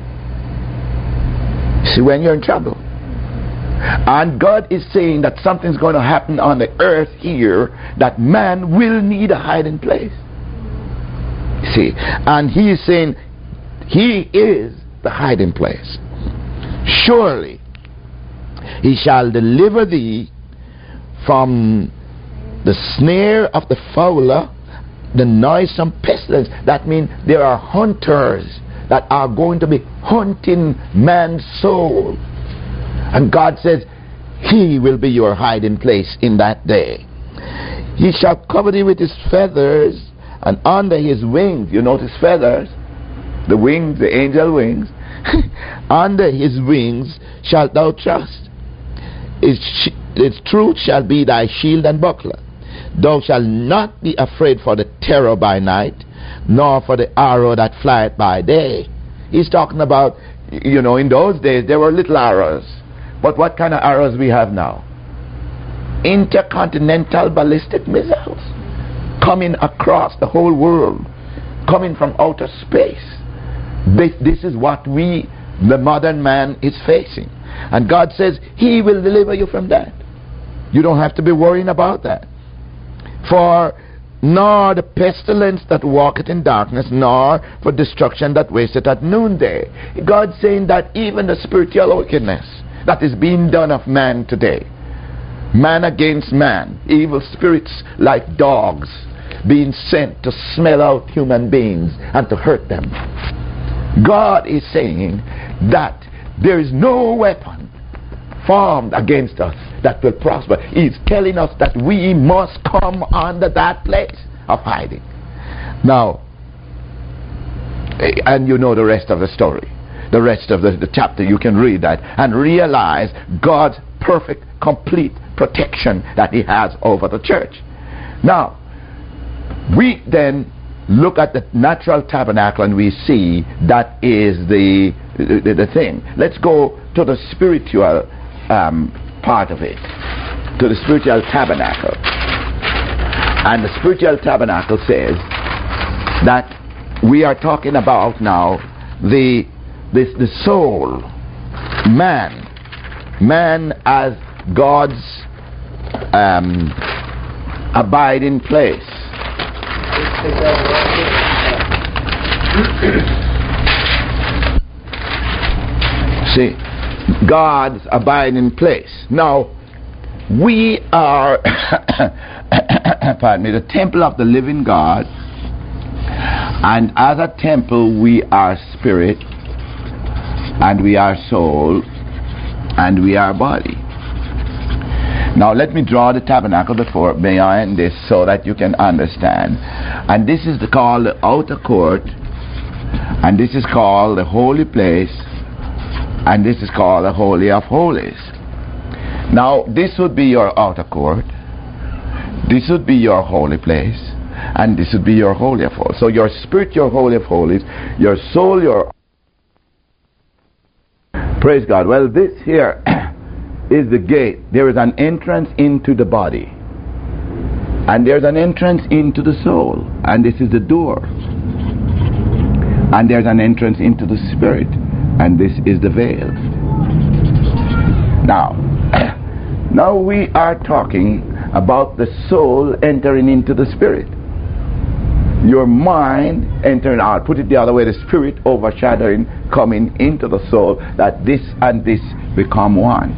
See, when you're in trouble. And God is saying that something's going to happen on the earth here, that man will need a hiding place. See, and He is saying He is the hiding place. Surely He shall deliver thee from the snare of the fowler, the noisome pestilence. That means there are hunters that are going to be hunting man's soul. And God says He will be your hiding place in that day. He shall cover thee with His feathers, And under his wings, you notice feathers, the wings, the angel wings, under his wings shalt thou trust. His, sh- his truth shall be thy shield and buckler. Thou shalt not be afraid for the terror by night, nor for the arrow that flieth by day. He's talking about, you know, in those days there were little arrows. But what kind of arrows we have now? Intercontinental ballistic missiles coming across the whole world, coming from outer space. This, this is what we, the modern man, is facing. And God says he will deliver you from that. You don't have to be worrying about that. For nor the pestilence that walketh in darkness, nor for destruction that wasteth at noonday. God's saying that even the spiritual wickedness that is being done of man today, man against man, evil spirits like dogs being sent to smell out human beings and to hurt them. God is saying that there is no weapon formed against us that will prosper. He's telling us that we must come under that place of hiding. Now, and you know the rest of the story, the rest of the, the chapter. You can read that and realize God's perfect, complete protection that he has over the church. Now, we then look at the natural tabernacle and we see that is the the, the thing. Let's go to the spiritual um, part of it, to the spiritual tabernacle. And the spiritual tabernacle says that we are talking about now the this the soul, man, man as God's um, abiding place. See, God's abiding place. Now, we are, pardon me, the temple of the living God, and as a temple, we are spirit, and we are soul, and we are body. Now let me draw the tabernacle before behind this so that you can understand. And this is the, called the outer court, and this is called the holy place, and this is called the Holy of Holies. Now this would be your outer court, this would be your holy place, and this would be your Holy of Holies. So your spirit, your Holy of Holies, your soul, your... Praise God. Well, this here is the gate. There is an entrance into the body, and there's an entrance into the soul, and this is the door. And there's an entrance into the spirit, and this is the veil. Now, now we are talking about the soul entering into the spirit. Your mind entering out. Put it the other way, the spirit overshadowing, coming into the soul, that this and this become one.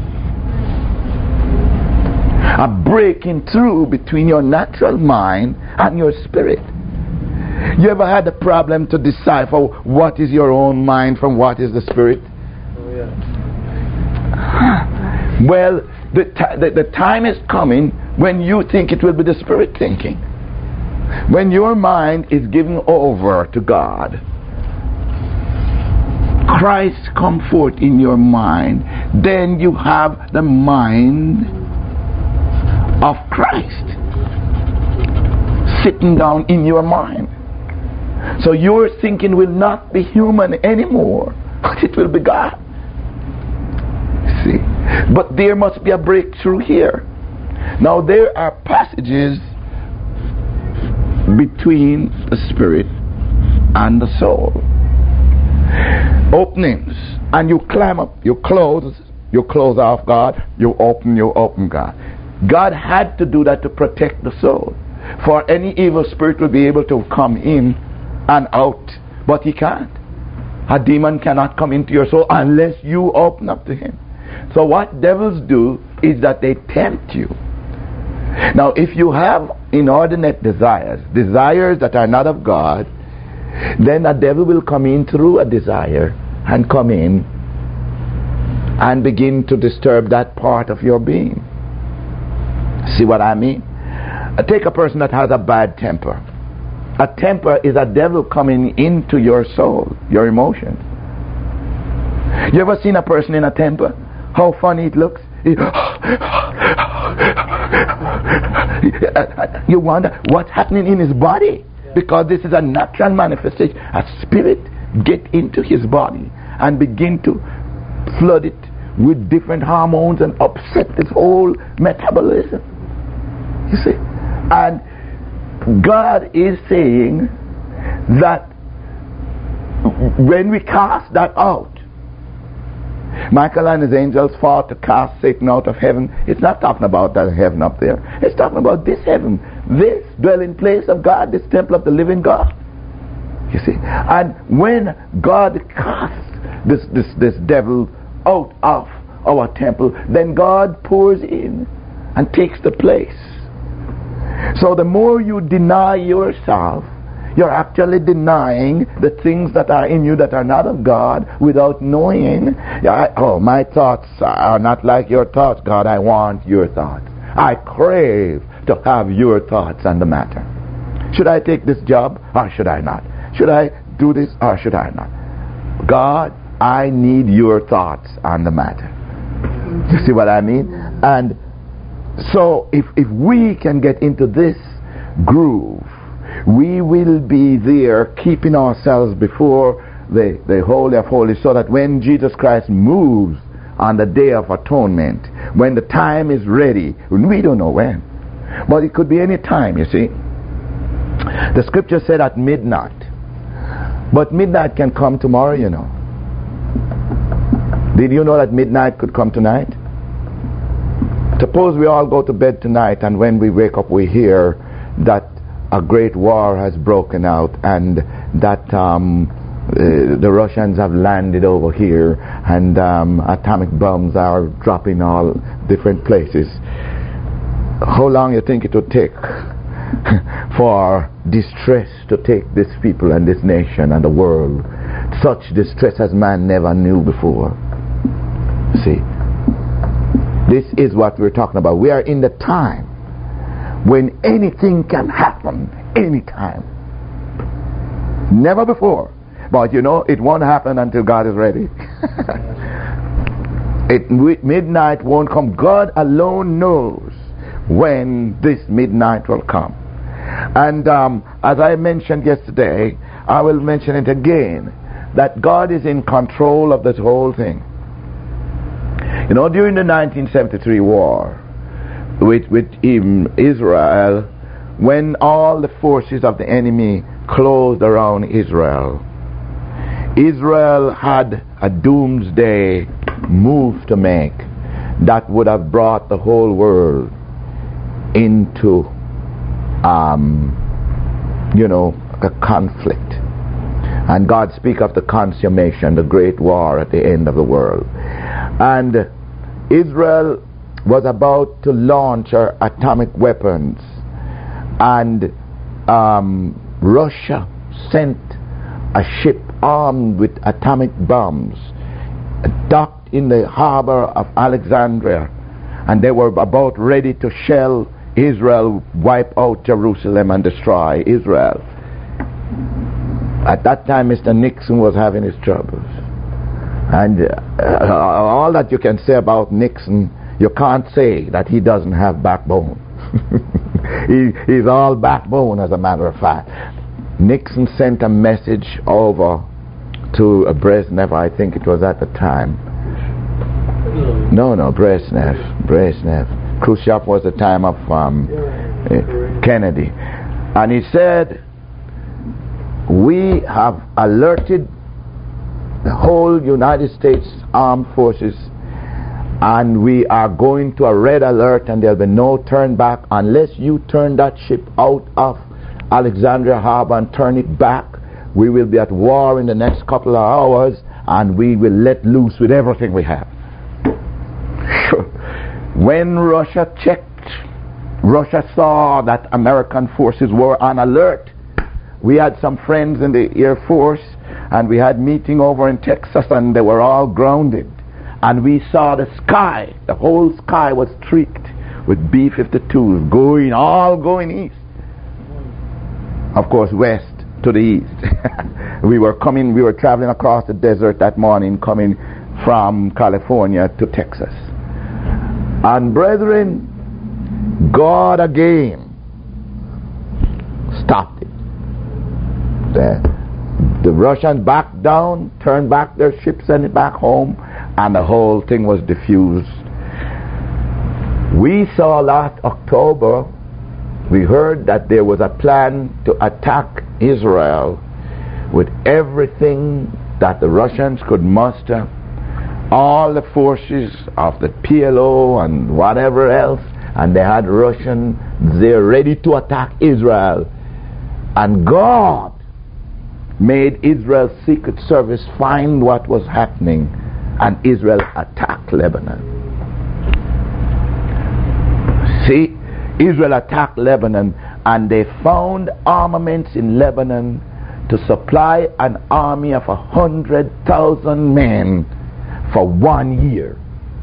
A breaking through between your natural mind and your spirit. You ever had a problem to decipher what is your own mind from what is the spirit? Oh, yeah. Well, the, t- the, the time is coming when you think it will be the spirit thinking. When your mind is given over to God, Christ come forth in your mind, then you have the mind of Christ sitting down in your mind. So your thinking will not be human anymore, but it will be God. See? But there must be a breakthrough here. Now there are passages between the spirit and the soul. Openings. And you climb up, you close, you close off God, you open, you open God. God had to do that to protect the soul. For any evil spirit will be able to come in and out, but he can't. A demon cannot come into your soul unless you open up to him. So what devils do is that they tempt you. Now if you have inordinate desires, desires that are not of God, then a devil will come in through a desire and come in and begin to disturb that part of your being. See what I mean? Take a person that has a bad temper. A temper is a devil coming into your soul, your emotions. You ever seen a person in a temper? How funny it looks? You wonder what's happening in his body, because this is a natural manifestation. A spirit get into his body and begin to flood it with different hormones and upset his whole metabolism. You see? And God is saying that when we cast that out, Michael and his angels fought to cast Satan out of heaven. It's not talking about that heaven up there. It's talking about this heaven, this dwelling place of God, this temple of the living God. You see? And when God casts this, this, this devil out of our temple, then God pours in and takes the place. So the more you deny yourself, you're actually denying the things that are in you that are not of God without knowing. Oh, my thoughts are not like your thoughts, God. I want your thoughts. I crave to have your thoughts on the matter. Should I take this job or should I not? Should I do this or should I not? God, I need your thoughts on the matter. You see what I mean? And so if, if we can get into this groove, we will be there keeping ourselves before the, the Holy of Holies, so that when Jesus Christ moves on the Day of Atonement, when the time is ready, we don't know when, but it could be any time, you see. The scripture said at midnight, but midnight can come tomorrow, you know. Did you know that midnight could come tonight? Suppose we all go to bed tonight, and when we wake up we hear that a great war has broken out, and that um, uh, the Russians have landed over here, and um, atomic bombs are dropping all different places. How long you think it would take for distress to take these people and this nation and the world? Such distress as man never knew before. See, this is what we're talking about. We are in the time when anything can happen anytime. Never before. But you know, it won't happen until God is ready. It, midnight won't come. God alone knows when this midnight will come. And um, as I mentioned yesterday, I will mention it again, that God is in control of this whole thing. You know, during the nineteen seventy-three war with, with Israel, when all the forces of the enemy closed around Israel, Israel had a doomsday move to make that would have brought the whole world into, um, you know, a conflict. And God speak of the consummation, the great war at the end of the world. And Israel was about to launch her atomic weapons, and um, Russia sent a ship armed with atomic bombs, docked in the harbor of Alexandria, and they were about ready to shell Israel, wipe out Jerusalem and destroy Israel. At that time, Mister Nixon was having his troubles. And uh, all that you can say about Nixon, you can't say that he doesn't have backbone. he, he's all backbone, as a matter of fact. Nixon sent a message over to uh, Brezhnev, I think it was at the time. No, no, Brezhnev. Brezhnev. Khrushchev was the time of um, uh, Kennedy. And he said, we have alerted the whole United States Armed Forces, and we are going to a red alert, and there'll be no turn back unless you turn that ship out of Alexandria Harbor and turn it back. We will be at war in the next couple of hours, and we will let loose with everything we have. When Russia checked, Russia saw that American forces were on alert. We had some friends in the Air Force, and we had meeting over in Texas, and they were all grounded. And we saw the sky, the whole sky was streaked with B fifty-twos going, all going east. of course, west to the east. we were coming, we were traveling across the desert that morning, coming from California to Texas. And brethren, God again stopped it. The, the Russians backed down, turned back their ships, sent it back home, and the whole thing was diffused. We saw last October, we heard that there was a plan to attack Israel with everything that the Russians could muster, all the forces of the P L O and whatever else, and they had Russians there ready to attack Israel. And God made Israel's secret service find what was happening, and Israel attacked Lebanon. See, Israel attacked Lebanon, and they found armaments in Lebanon to supply an army of a hundred thousand men for one year.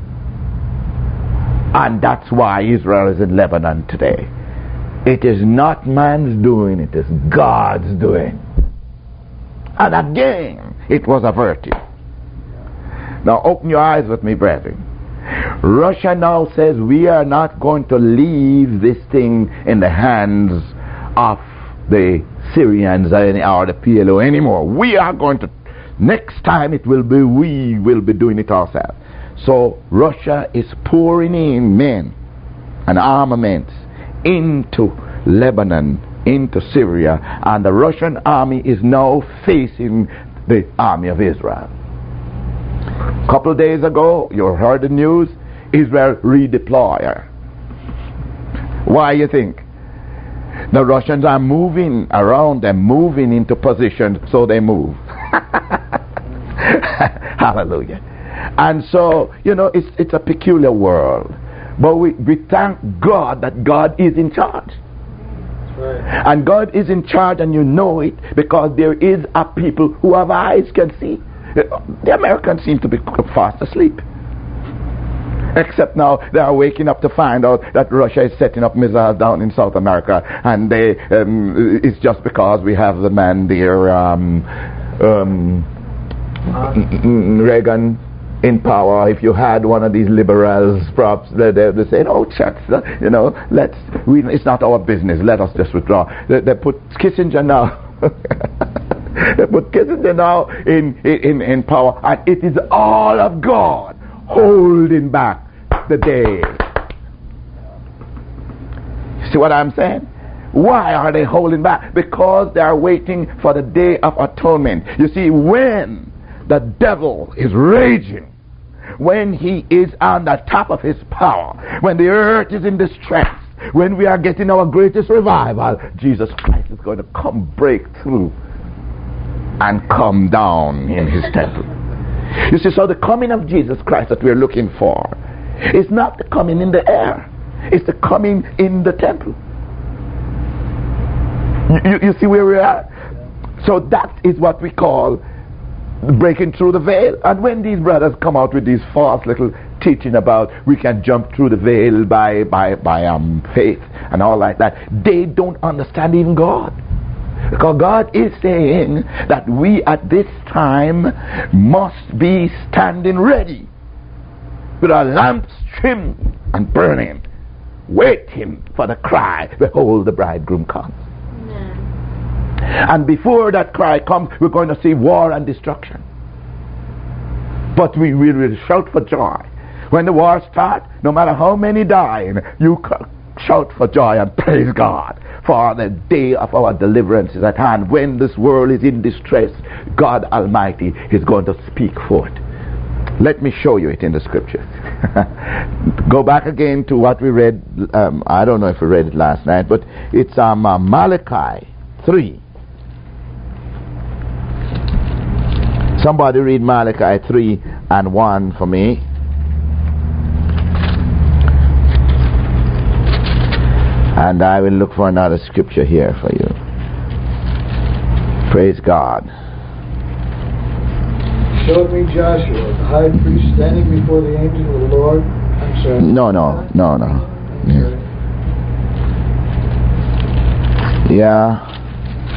And that's why Israel is in Lebanon today. It is not man's doing, it is God's doing. And again, it was averted. Now open your eyes with me, brethren. Russia now says we are not going to leave this thing in the hands of the Syrians or the P L O anymore. We are going to, next time it will be, we will be doing it ourselves. So Russia is pouring in men and armaments into Lebanon, into Syria, and the Russian army is now facing the army of Israel. A couple of days ago, you heard the news, Israel redeployed. Why you think? The Russians are moving around and moving into position, so they move. Hallelujah. And so, you know, it's it's a peculiar world. But we, we thank God that God is in charge. Right. And God is in charge, and you know it because there is a people who have eyes can see. The Americans seem to be fast asleep. Except now they are waking up to find out that Russia is setting up missiles down in South America, and they um, it's just because we have the man there, um, um, uh, Reagan, in power. If you had one of these liberals, perhaps they they, they say, "Oh, shucks, you know, let's. We, it's not our business. Let us just withdraw." They, they put Kissinger now. They put Kissinger now in, in in power, and it is all of God holding back the day. See what I'm saying? Why are they holding back? Because they are waiting for the day of atonement. You see, when the devil is raging, when he is on the top of his power, when the earth is in distress, when we are getting our greatest revival, Jesus Christ is going to come break through and come down in his temple. You see, so the coming of Jesus Christ that we're looking for is not the coming in the air, it's the coming in the temple. You, you, you see where we are? So that is what we call breaking through the veil. And when these brothers come out with these false little teaching about we can jump through the veil by by by um faith and all like that, they don't understand even God. Because God is saying that we at this time must be standing ready with our lamps trimmed and burning, waiting for the cry, "Behold, the bridegroom comes." And before that cry comes, we're going to see war and destruction. But we will shout for joy. When the war starts, no matter how many die, you shout for joy and praise God. For the day of our deliverance is at hand. When this world is in distress, God Almighty is going to speak forth. Let me show you it in the scriptures. Go back again to what we read. Um, I don't know if we read it last night, but it's um, uh, Malachi three. Somebody read Malachi three and one for me. And I will look for another scripture here for you. Praise God. Showed me Joshua, the high priest, standing before the angel of the Lord. I'm sorry. No, no, no, no. Yeah. yeah.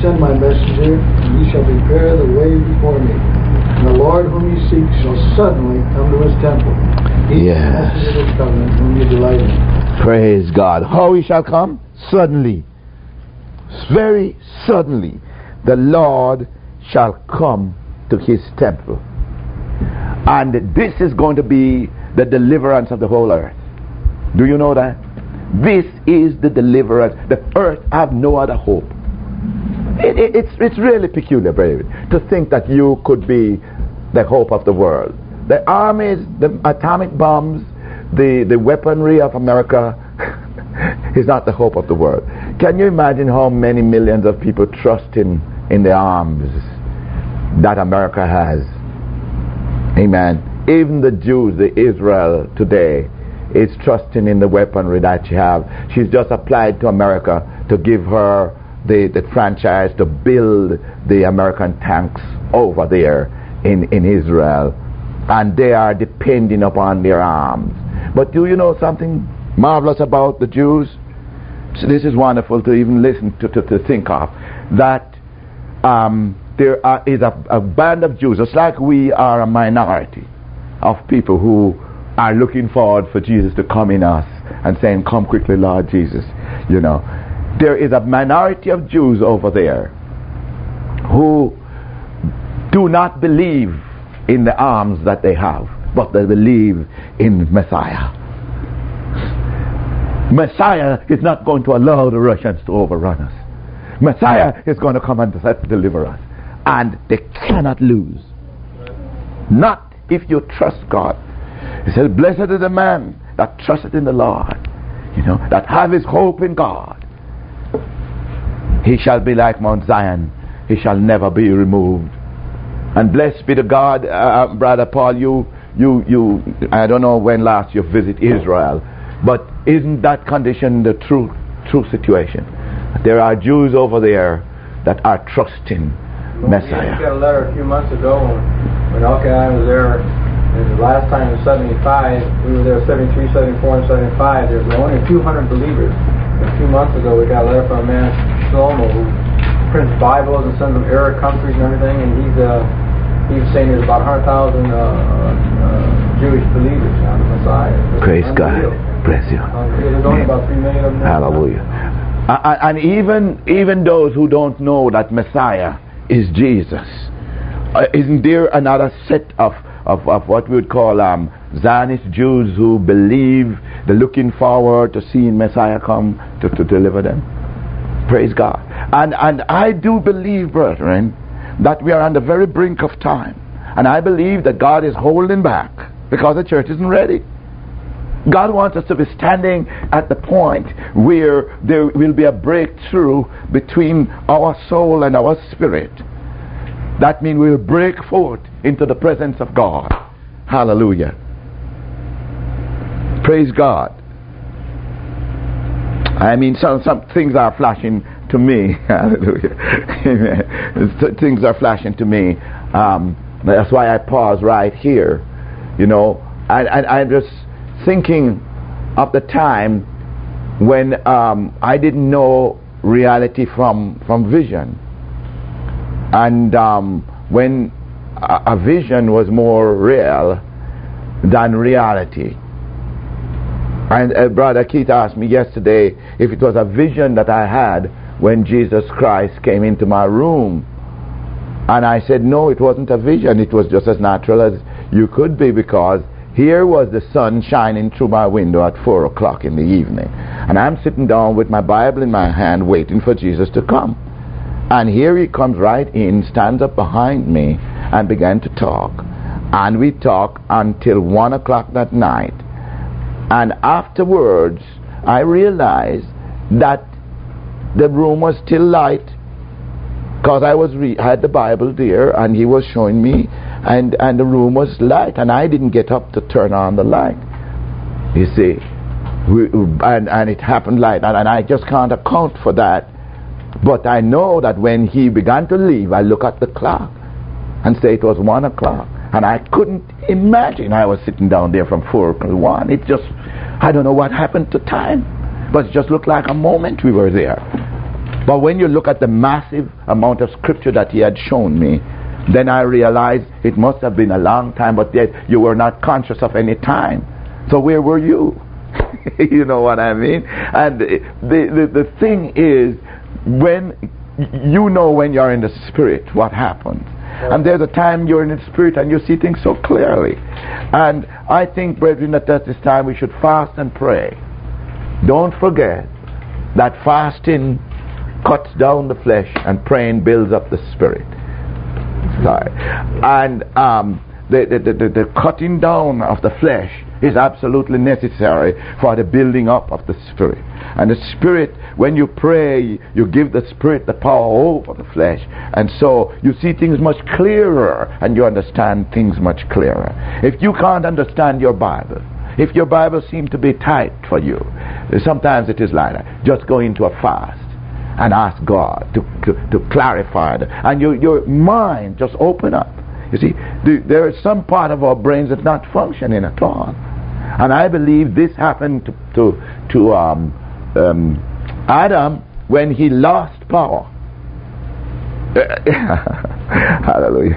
send my messenger, and he shall prepare the way before me. And the Lord whom ye seek shall suddenly come to his temple. He Yes. is his covenant whom ye delight in. Praise God. How he shall come? Suddenly. Very suddenly. The Lord shall come to his temple. And this is going to be the deliverance of the whole earth. Do you know that? This is the deliverance. The earth have no other hope. It, it, it's, it's really peculiar, brother, to think that you could be the hope of the world. The armies, the atomic bombs, the, the weaponry of America is not the hope of the world. Can you imagine how many millions of people trust in, in the arms that America has? Amen. Even the Jews, the Israel today, is trusting in the weaponry that she have. She's just applied to America to give her the, the franchise to build the American tanks over there in, in Israel. And they are depending upon their arms. But do you know something marvelous about the Jews? So this is wonderful to even listen to, to, to think of. That um, there are, is a, a band of Jews, just like we are a minority of people who are looking forward for Jesus to come in us and saying, come quickly, Lord Jesus. You know, there is a minority of Jews over there who do not believe in the arms that they have, but they believe in Messiah. Messiah is not going to allow the Russians to overrun us. Messiah is going to come and deliver us. And they cannot lose. Not if you trust God. He says, blessed is the man that trusteth in the Lord, you know, that have his hope in God. He shall be like Mount Zion. He shall never be removed. And blessed be the God, uh, Brother Paul, you, you, you, I don't know when last you visit Israel, but isn't that condition the true, true situation? There are Jews over there that are trusting Messiah. We got a letter a few months ago when Elke and I was there. And the last time in seventy-five, we were there seventy-three, seventy-four, and seventy-five. There were only a few hundred believers. And a few months ago, we got a letter from a man, Shlomo, who prints Bibles and sends them to Arab countries and everything. And he's uh, he's saying there's about one hundred thousand uh, uh, Jewish believers now in the Messiah. Praise God. Bless you. Um, there's only about three million of them. Hallelujah. Uh, and even even those who don't know that Messiah is Jesus, uh, isn't there another set of Of, of what we would call um, Zionist Jews who believe they're looking forward to seeing Messiah come to, to deliver them? Praise God. And and I do believe, brethren, that we are on the very brink of time. And I believe that God is holding back because the church isn't ready. God wants us to be standing at the point where there will be a breakthrough between our soul and our spirit. That means we'll break forth into the presence of God. Hallelujah. Praise God. I mean, some, some things are flashing to me. Hallelujah. Amen. Things are flashing to me. Um, that's why I pause right here. You know, I, I, I'm just thinking of the time when um, I didn't know reality from, from vision. And um, when a, a vision was more real than reality. And uh, Brother Keith asked me yesterday if it was a vision that I had when Jesus Christ came into my room. And I said, no, it wasn't a vision. It was just as natural as you could be, because here was the sun shining through my window at four o'clock in the evening. And I'm sitting down with my Bible in my hand waiting for Jesus to come. And here he comes right in, stands up behind me, and began to talk. And we talked until one o'clock that night. And afterwards, I realized that the room was still light, because I was re- had the Bible there, and he was showing me, and, and the room was light, and I didn't get up to turn on the light. You see, we, and, and it happened like that, and I just can't account for that. But I know that when he began to leave, I look at the clock and say it was one o'clock. And I couldn't imagine I was sitting down there from four to one. It just, I don't know what happened to time, but it just looked like a moment we were there. But when you look at the massive amount of scripture that he had shown me, then I realized it must have been a long time, but yet you were not conscious of any time. So where were you? You know what I mean? And the, the, the thing is, when you know when you're in the spirit, what happens. And there's a time you're in the spirit and you see things so clearly. And I think, brethren, that at this time we should fast and pray. Don't forget that fasting cuts down the flesh and praying builds up the spirit. Sorry. And um, the, the, the, the cutting down of the flesh is absolutely necessary for the building up of the spirit. And the spirit, when you pray, you give the spirit the power over the flesh. And so you see things much clearer and you understand things much clearer. If you can't understand your Bible, if your Bible seems to be tight for you, sometimes it is like that. Just go into a fast and ask God to, to, to clarify it. And you, your mind just open up. You see, the, there is some part of our brains that's not functioning at all. And I believe this happened to to, to um, um, Adam when he lost power. Hallelujah.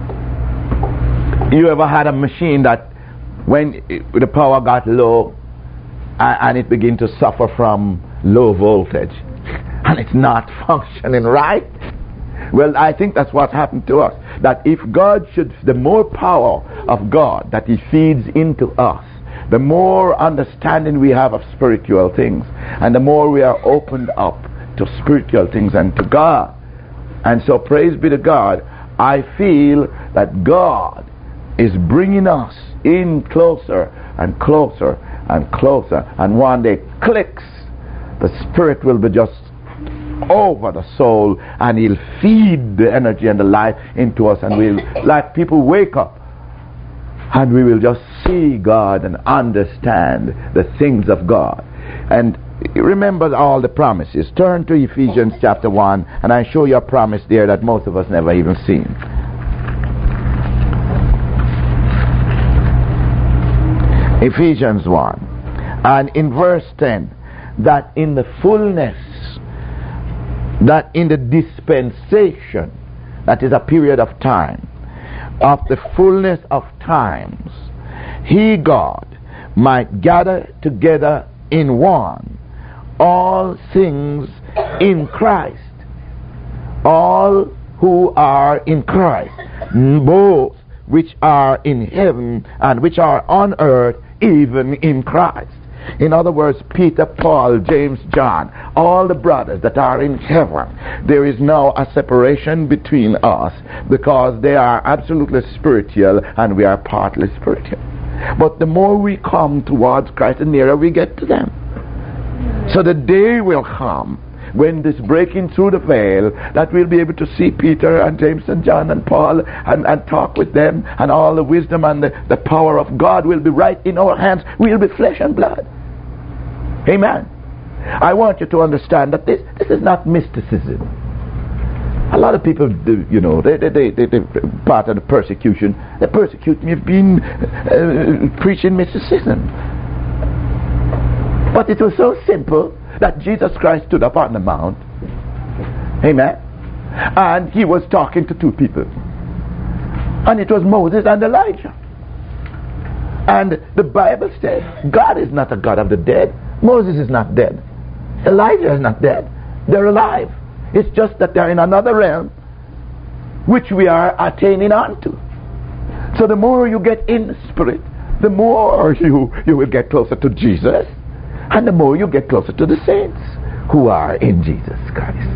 You ever had a machine that when it, the power got low and, and it began to suffer from low voltage and it's not functioning right? Well, I think that's what happened to us. That if God should, the more power of God that he feeds into us, the more understanding we have of spiritual things, and the more we are opened up to spiritual things and to God. And so praise be to God, I feel that God is bringing us in closer and closer and closer, and one day clicks, the spirit will be just over the soul, and he'll feed the energy and the life into us, and we'll, like people, wake up and we will just see God and understand the things of God. And remember all the promises. Turn to Ephesians chapter one, and I show you a promise there that most of us never even seen. Ephesians one, and in verse ten, that in the fullness, that in the dispensation, that is a period of time, of the fullness of times, he, God, might gather together in one all things in Christ, all who are in Christ, both which are in heaven and which are on earth, even in Christ. In other words, Peter, Paul, James, John, all the brothers that are in heaven, there is now a separation between us because they are absolutely spiritual and we are partly spiritual. But the more we come towards Christ, the nearer we get to them. So the day will come when this breaking through the veil, that we'll be able to see Peter and James and John and Paul and, and talk with them, and all the wisdom and the, the power of God will be right in our hands. We'll be flesh and blood. Amen. I want you to understand that this, this is not mysticism. A lot of people, do, you know, they, they, they, they, they part of the persecution. They persecute me of being uh, preaching mysticism. But it was so simple that Jesus Christ stood up on the mount. Amen. And he was talking to two people. And it was Moses and Elijah. And the Bible says God is not a God of the dead. Moses is not dead. Elijah is not dead. They're alive. It's just that they're in another realm which we are attaining onto. So the more you get in the spirit, the more you, you will get closer to Jesus, and the more you get closer to the saints who are in Jesus Christ.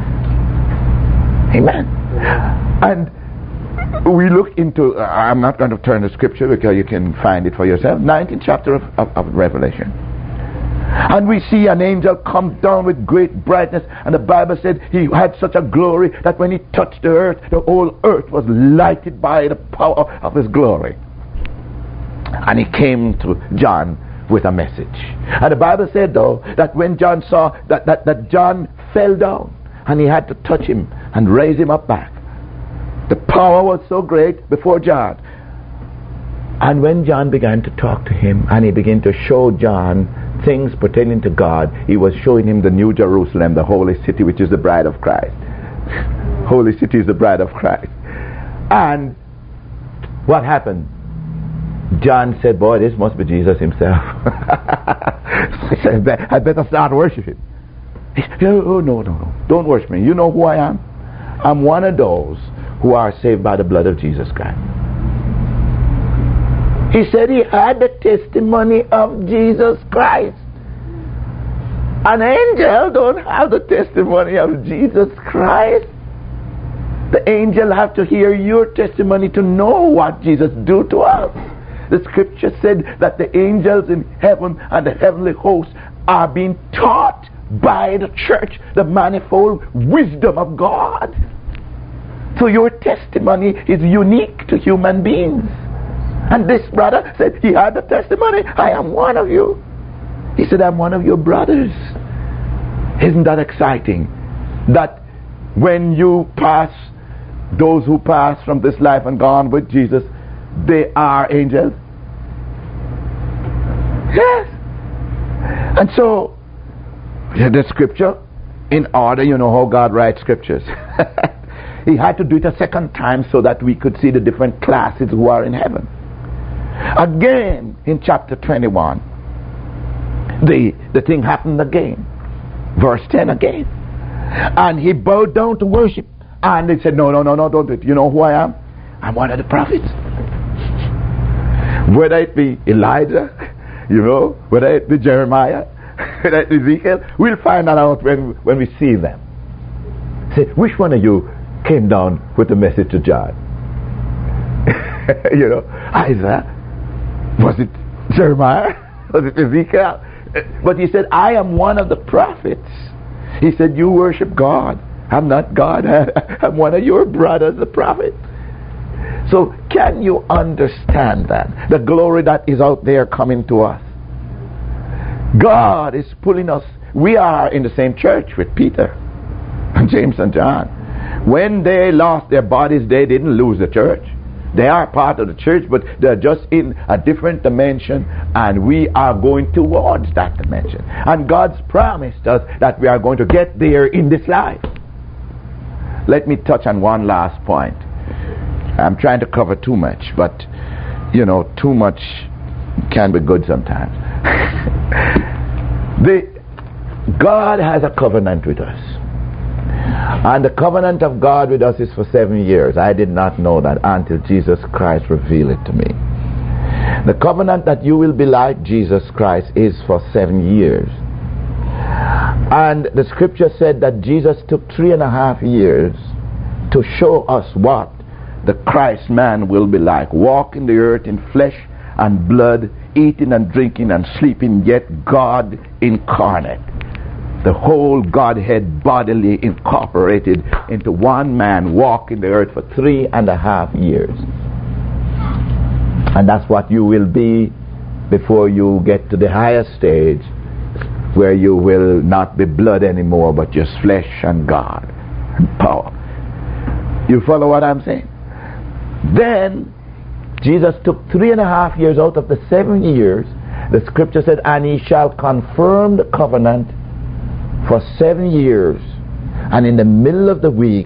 Amen. And we look into, uh, I'm not going to turn to scripture because you can find it for yourself, nineteenth chapter of, of, of Revelation. And we see an angel come down with great brightness, and the Bible said he had such a glory that when he touched the earth, the whole earth was lighted by the power of his glory. And he came to John with a message. And the Bible said, though, that when John saw that, that, that John fell down, and he had to touch him and raise him up back. The power was so great before John. And when John began to talk to him, and he began to show John things pertaining to God, he was showing him the New Jerusalem, the holy city, which is the bride of Christ. Holy city is the bride of Christ. And what happened? John said, boy, this must be Jesus himself. I said, I better start worshiping. He said, oh, no, no, no. Don't worship me. You know who I am? I'm one of those who are saved by the blood of Jesus Christ. He said he had the testimony of Jesus Christ. An angel don't have the testimony of Jesus Christ. The angel have to hear your testimony to know what Jesus do to us. The scripture said that the angels in heaven and the heavenly hosts are being taught by the church the manifold wisdom of God. So your testimony is unique to human beings. And this brother said he had the testimony, I am one of you. He said, I'm one of your brothers. Isn't that exciting? That when you pass, those who pass from this life and gone with Jesus, they are angels. Yes. And so, the scripture, in order, you know how God writes scriptures. He had to do it a second time so that we could see the different classes who are in heaven. Again, in chapter twenty-one, the, the thing happened again. Verse ten again. And he bowed down to worship. And they said, no, no, no, no, don't do it. You know who I am? I'm one of the prophets. Whether it be Elijah, you know, whether it be Jeremiah, whether it be Ezekiel, we'll find that out when, when we see them. Say, which one of you came down with the message to John? You know, Isaiah? Was it Jeremiah? Was it Ezekiel? But he said, I am one of the prophets. He said, you worship God. I'm not God. I'm one of your brothers, the prophet. So can you understand that? The glory that is out there coming to us. God is pulling us. We are in the same church with Peter and James and John. When they lost their bodies, they didn't lose the church. They are part of the church, but they're just in a different dimension, and we are going towards that dimension. And God's promised us that we are going to get there in this life. Let me touch on one last point. I'm trying to cover too much, but, you know, too much can be good sometimes. the, God has a covenant with us. And the covenant of God with us is for seven years. I did not know that until Jesus Christ revealed it to me. The covenant that you will be like Jesus Christ is for seven years. And the scripture said that Jesus took three and a half years to show us what the Christ man will be like. Walking the earth in flesh and blood, eating and drinking and sleeping, yet God incarnate. The whole Godhead bodily incorporated into one man walking the earth for three and a half years. And that's what you will be before you get to the higher stage, where you will not be blood anymore, but just flesh and God and power. You follow what I'm saying? Then Jesus took three and a half years out of the seven years. The scripture said, and he shall confirm the covenant for seven years, and in the middle of the week,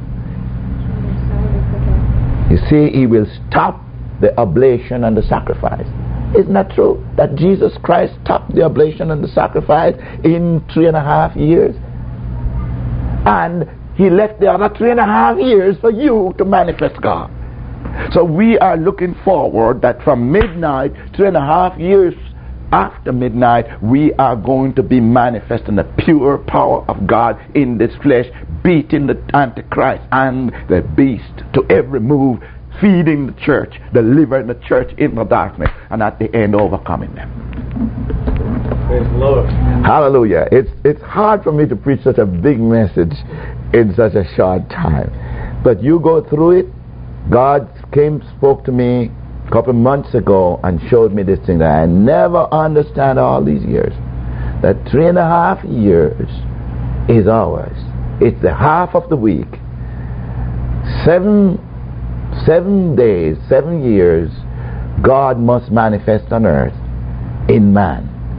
you see, he will stop the oblation and the sacrifice. Isn't that true? That Jesus Christ stopped the oblation and the sacrifice in three and a half years, and he left the other three and a half years for you to manifest God. So we are looking forward that from midnight, three and a half years after midnight, we are going to be manifesting the pure power of God in this flesh, beating the Antichrist and the beast to every move, feeding the church, delivering the church in the darkness, and at the end overcoming them. Praise the Lord. Hallelujah. It's, it's hard for me to preach such a big message in such a short time. But you go through it. God came, spoke to me a couple months ago and showed me this thing that I never understand all these years. That three and a half years is ours. It's the half of the week. Seven, seven days, seven years, God must manifest on earth in man.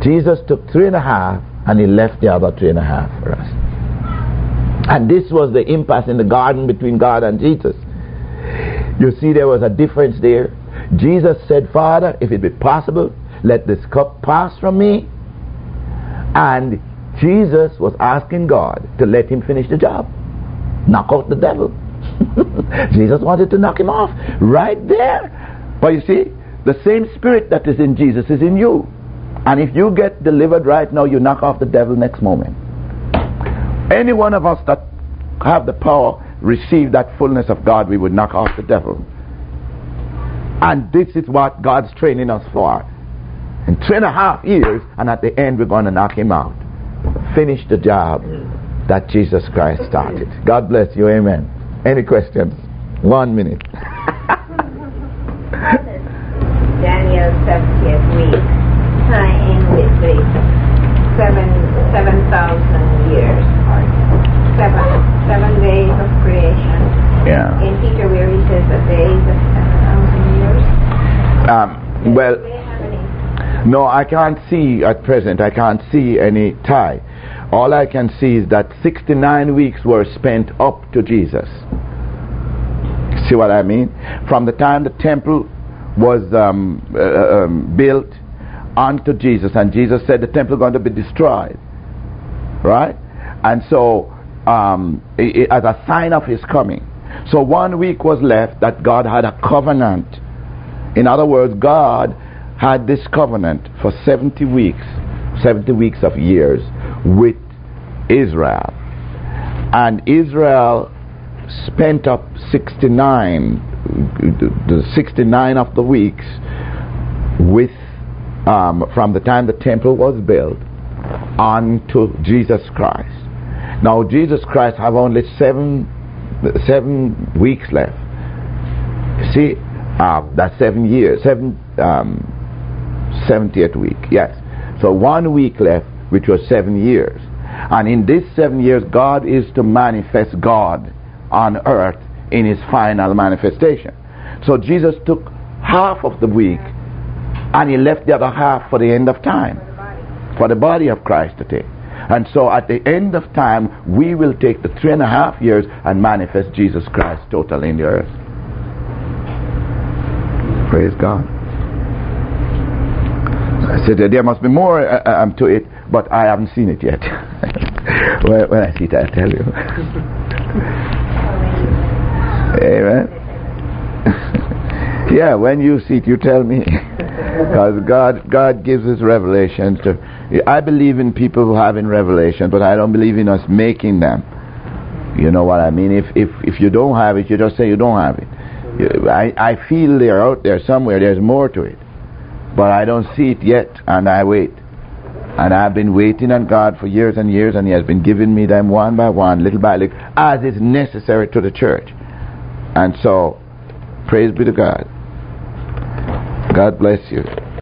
Jesus took three and a half and he left the other three and a half for us. And this was the impasse in the garden between God and Jesus. You see, there was a difference there. Jesus said, Father, if it be possible, let this cup pass from me. And Jesus was asking God to let him finish the job. Knock out the devil. Jesus wanted to knock him off right there. But you see, the same spirit that is in Jesus is in you. And if you get delivered right now, you knock off the devil next moment. Any one of us that have the power, receive that fullness of God, we would knock off the devil. And this is what God's training us for. In three and a half years, and at the end we're going to knock him out. Finish the job that Jesus Christ started. God bless you. Amen. Any questions? One minute. Daniel's seventieth week tie in with the seven seven thousand years, or seven seven days of creation. Yeah. In Peter, where he says the days of seven thousand years. Um, well, do they have any? No, I can't see at present. I can't see any tie. All I can see is that sixty-nine weeks were spent up to Jesus. See what I mean? From the time the temple was um, uh, um, built onto Jesus, and Jesus said the temple is going to be destroyed, right? And so um, it, it, as a sign of his coming, so one week was left that God had a covenant. In other words, God had this covenant for seventy weeks, seventy weeks of years with Israel, and Israel spent up sixty-nine, the sixty-nine of the weeks with um, from the time the temple was built on to Jesus Christ. Now Jesus Christ have only seven seven weeks left. You see, uh, that's seven years, seven um, seventieth week. Yes, so one week left, which was seven years. And in this seven years, God is to manifest God on earth in his final manifestation. So Jesus took half of the week and he left the other half for the end of time, for the body of Christ to take. And so at the end of time, we will take the three and a half years and manifest Jesus Christ totally in the earth. Praise God. I said there must be more uh, um, to it, but I haven't seen it yet. when, when I see it, I'll tell you. Amen. Yeah, when you see it, you tell me. Because God, God gives us revelations. To, I believe in people who have in revelation, but I don't believe in us making them. You know what I mean? If if if you don't have it, you just say you don't have it. You, I I feel they're out there somewhere. There's more to it, but I don't see it yet, and I wait. And I've been waiting on God for years and years, and he has been giving me them one by one, little by little, as is necessary to the church. And so, praise be to God. God bless you.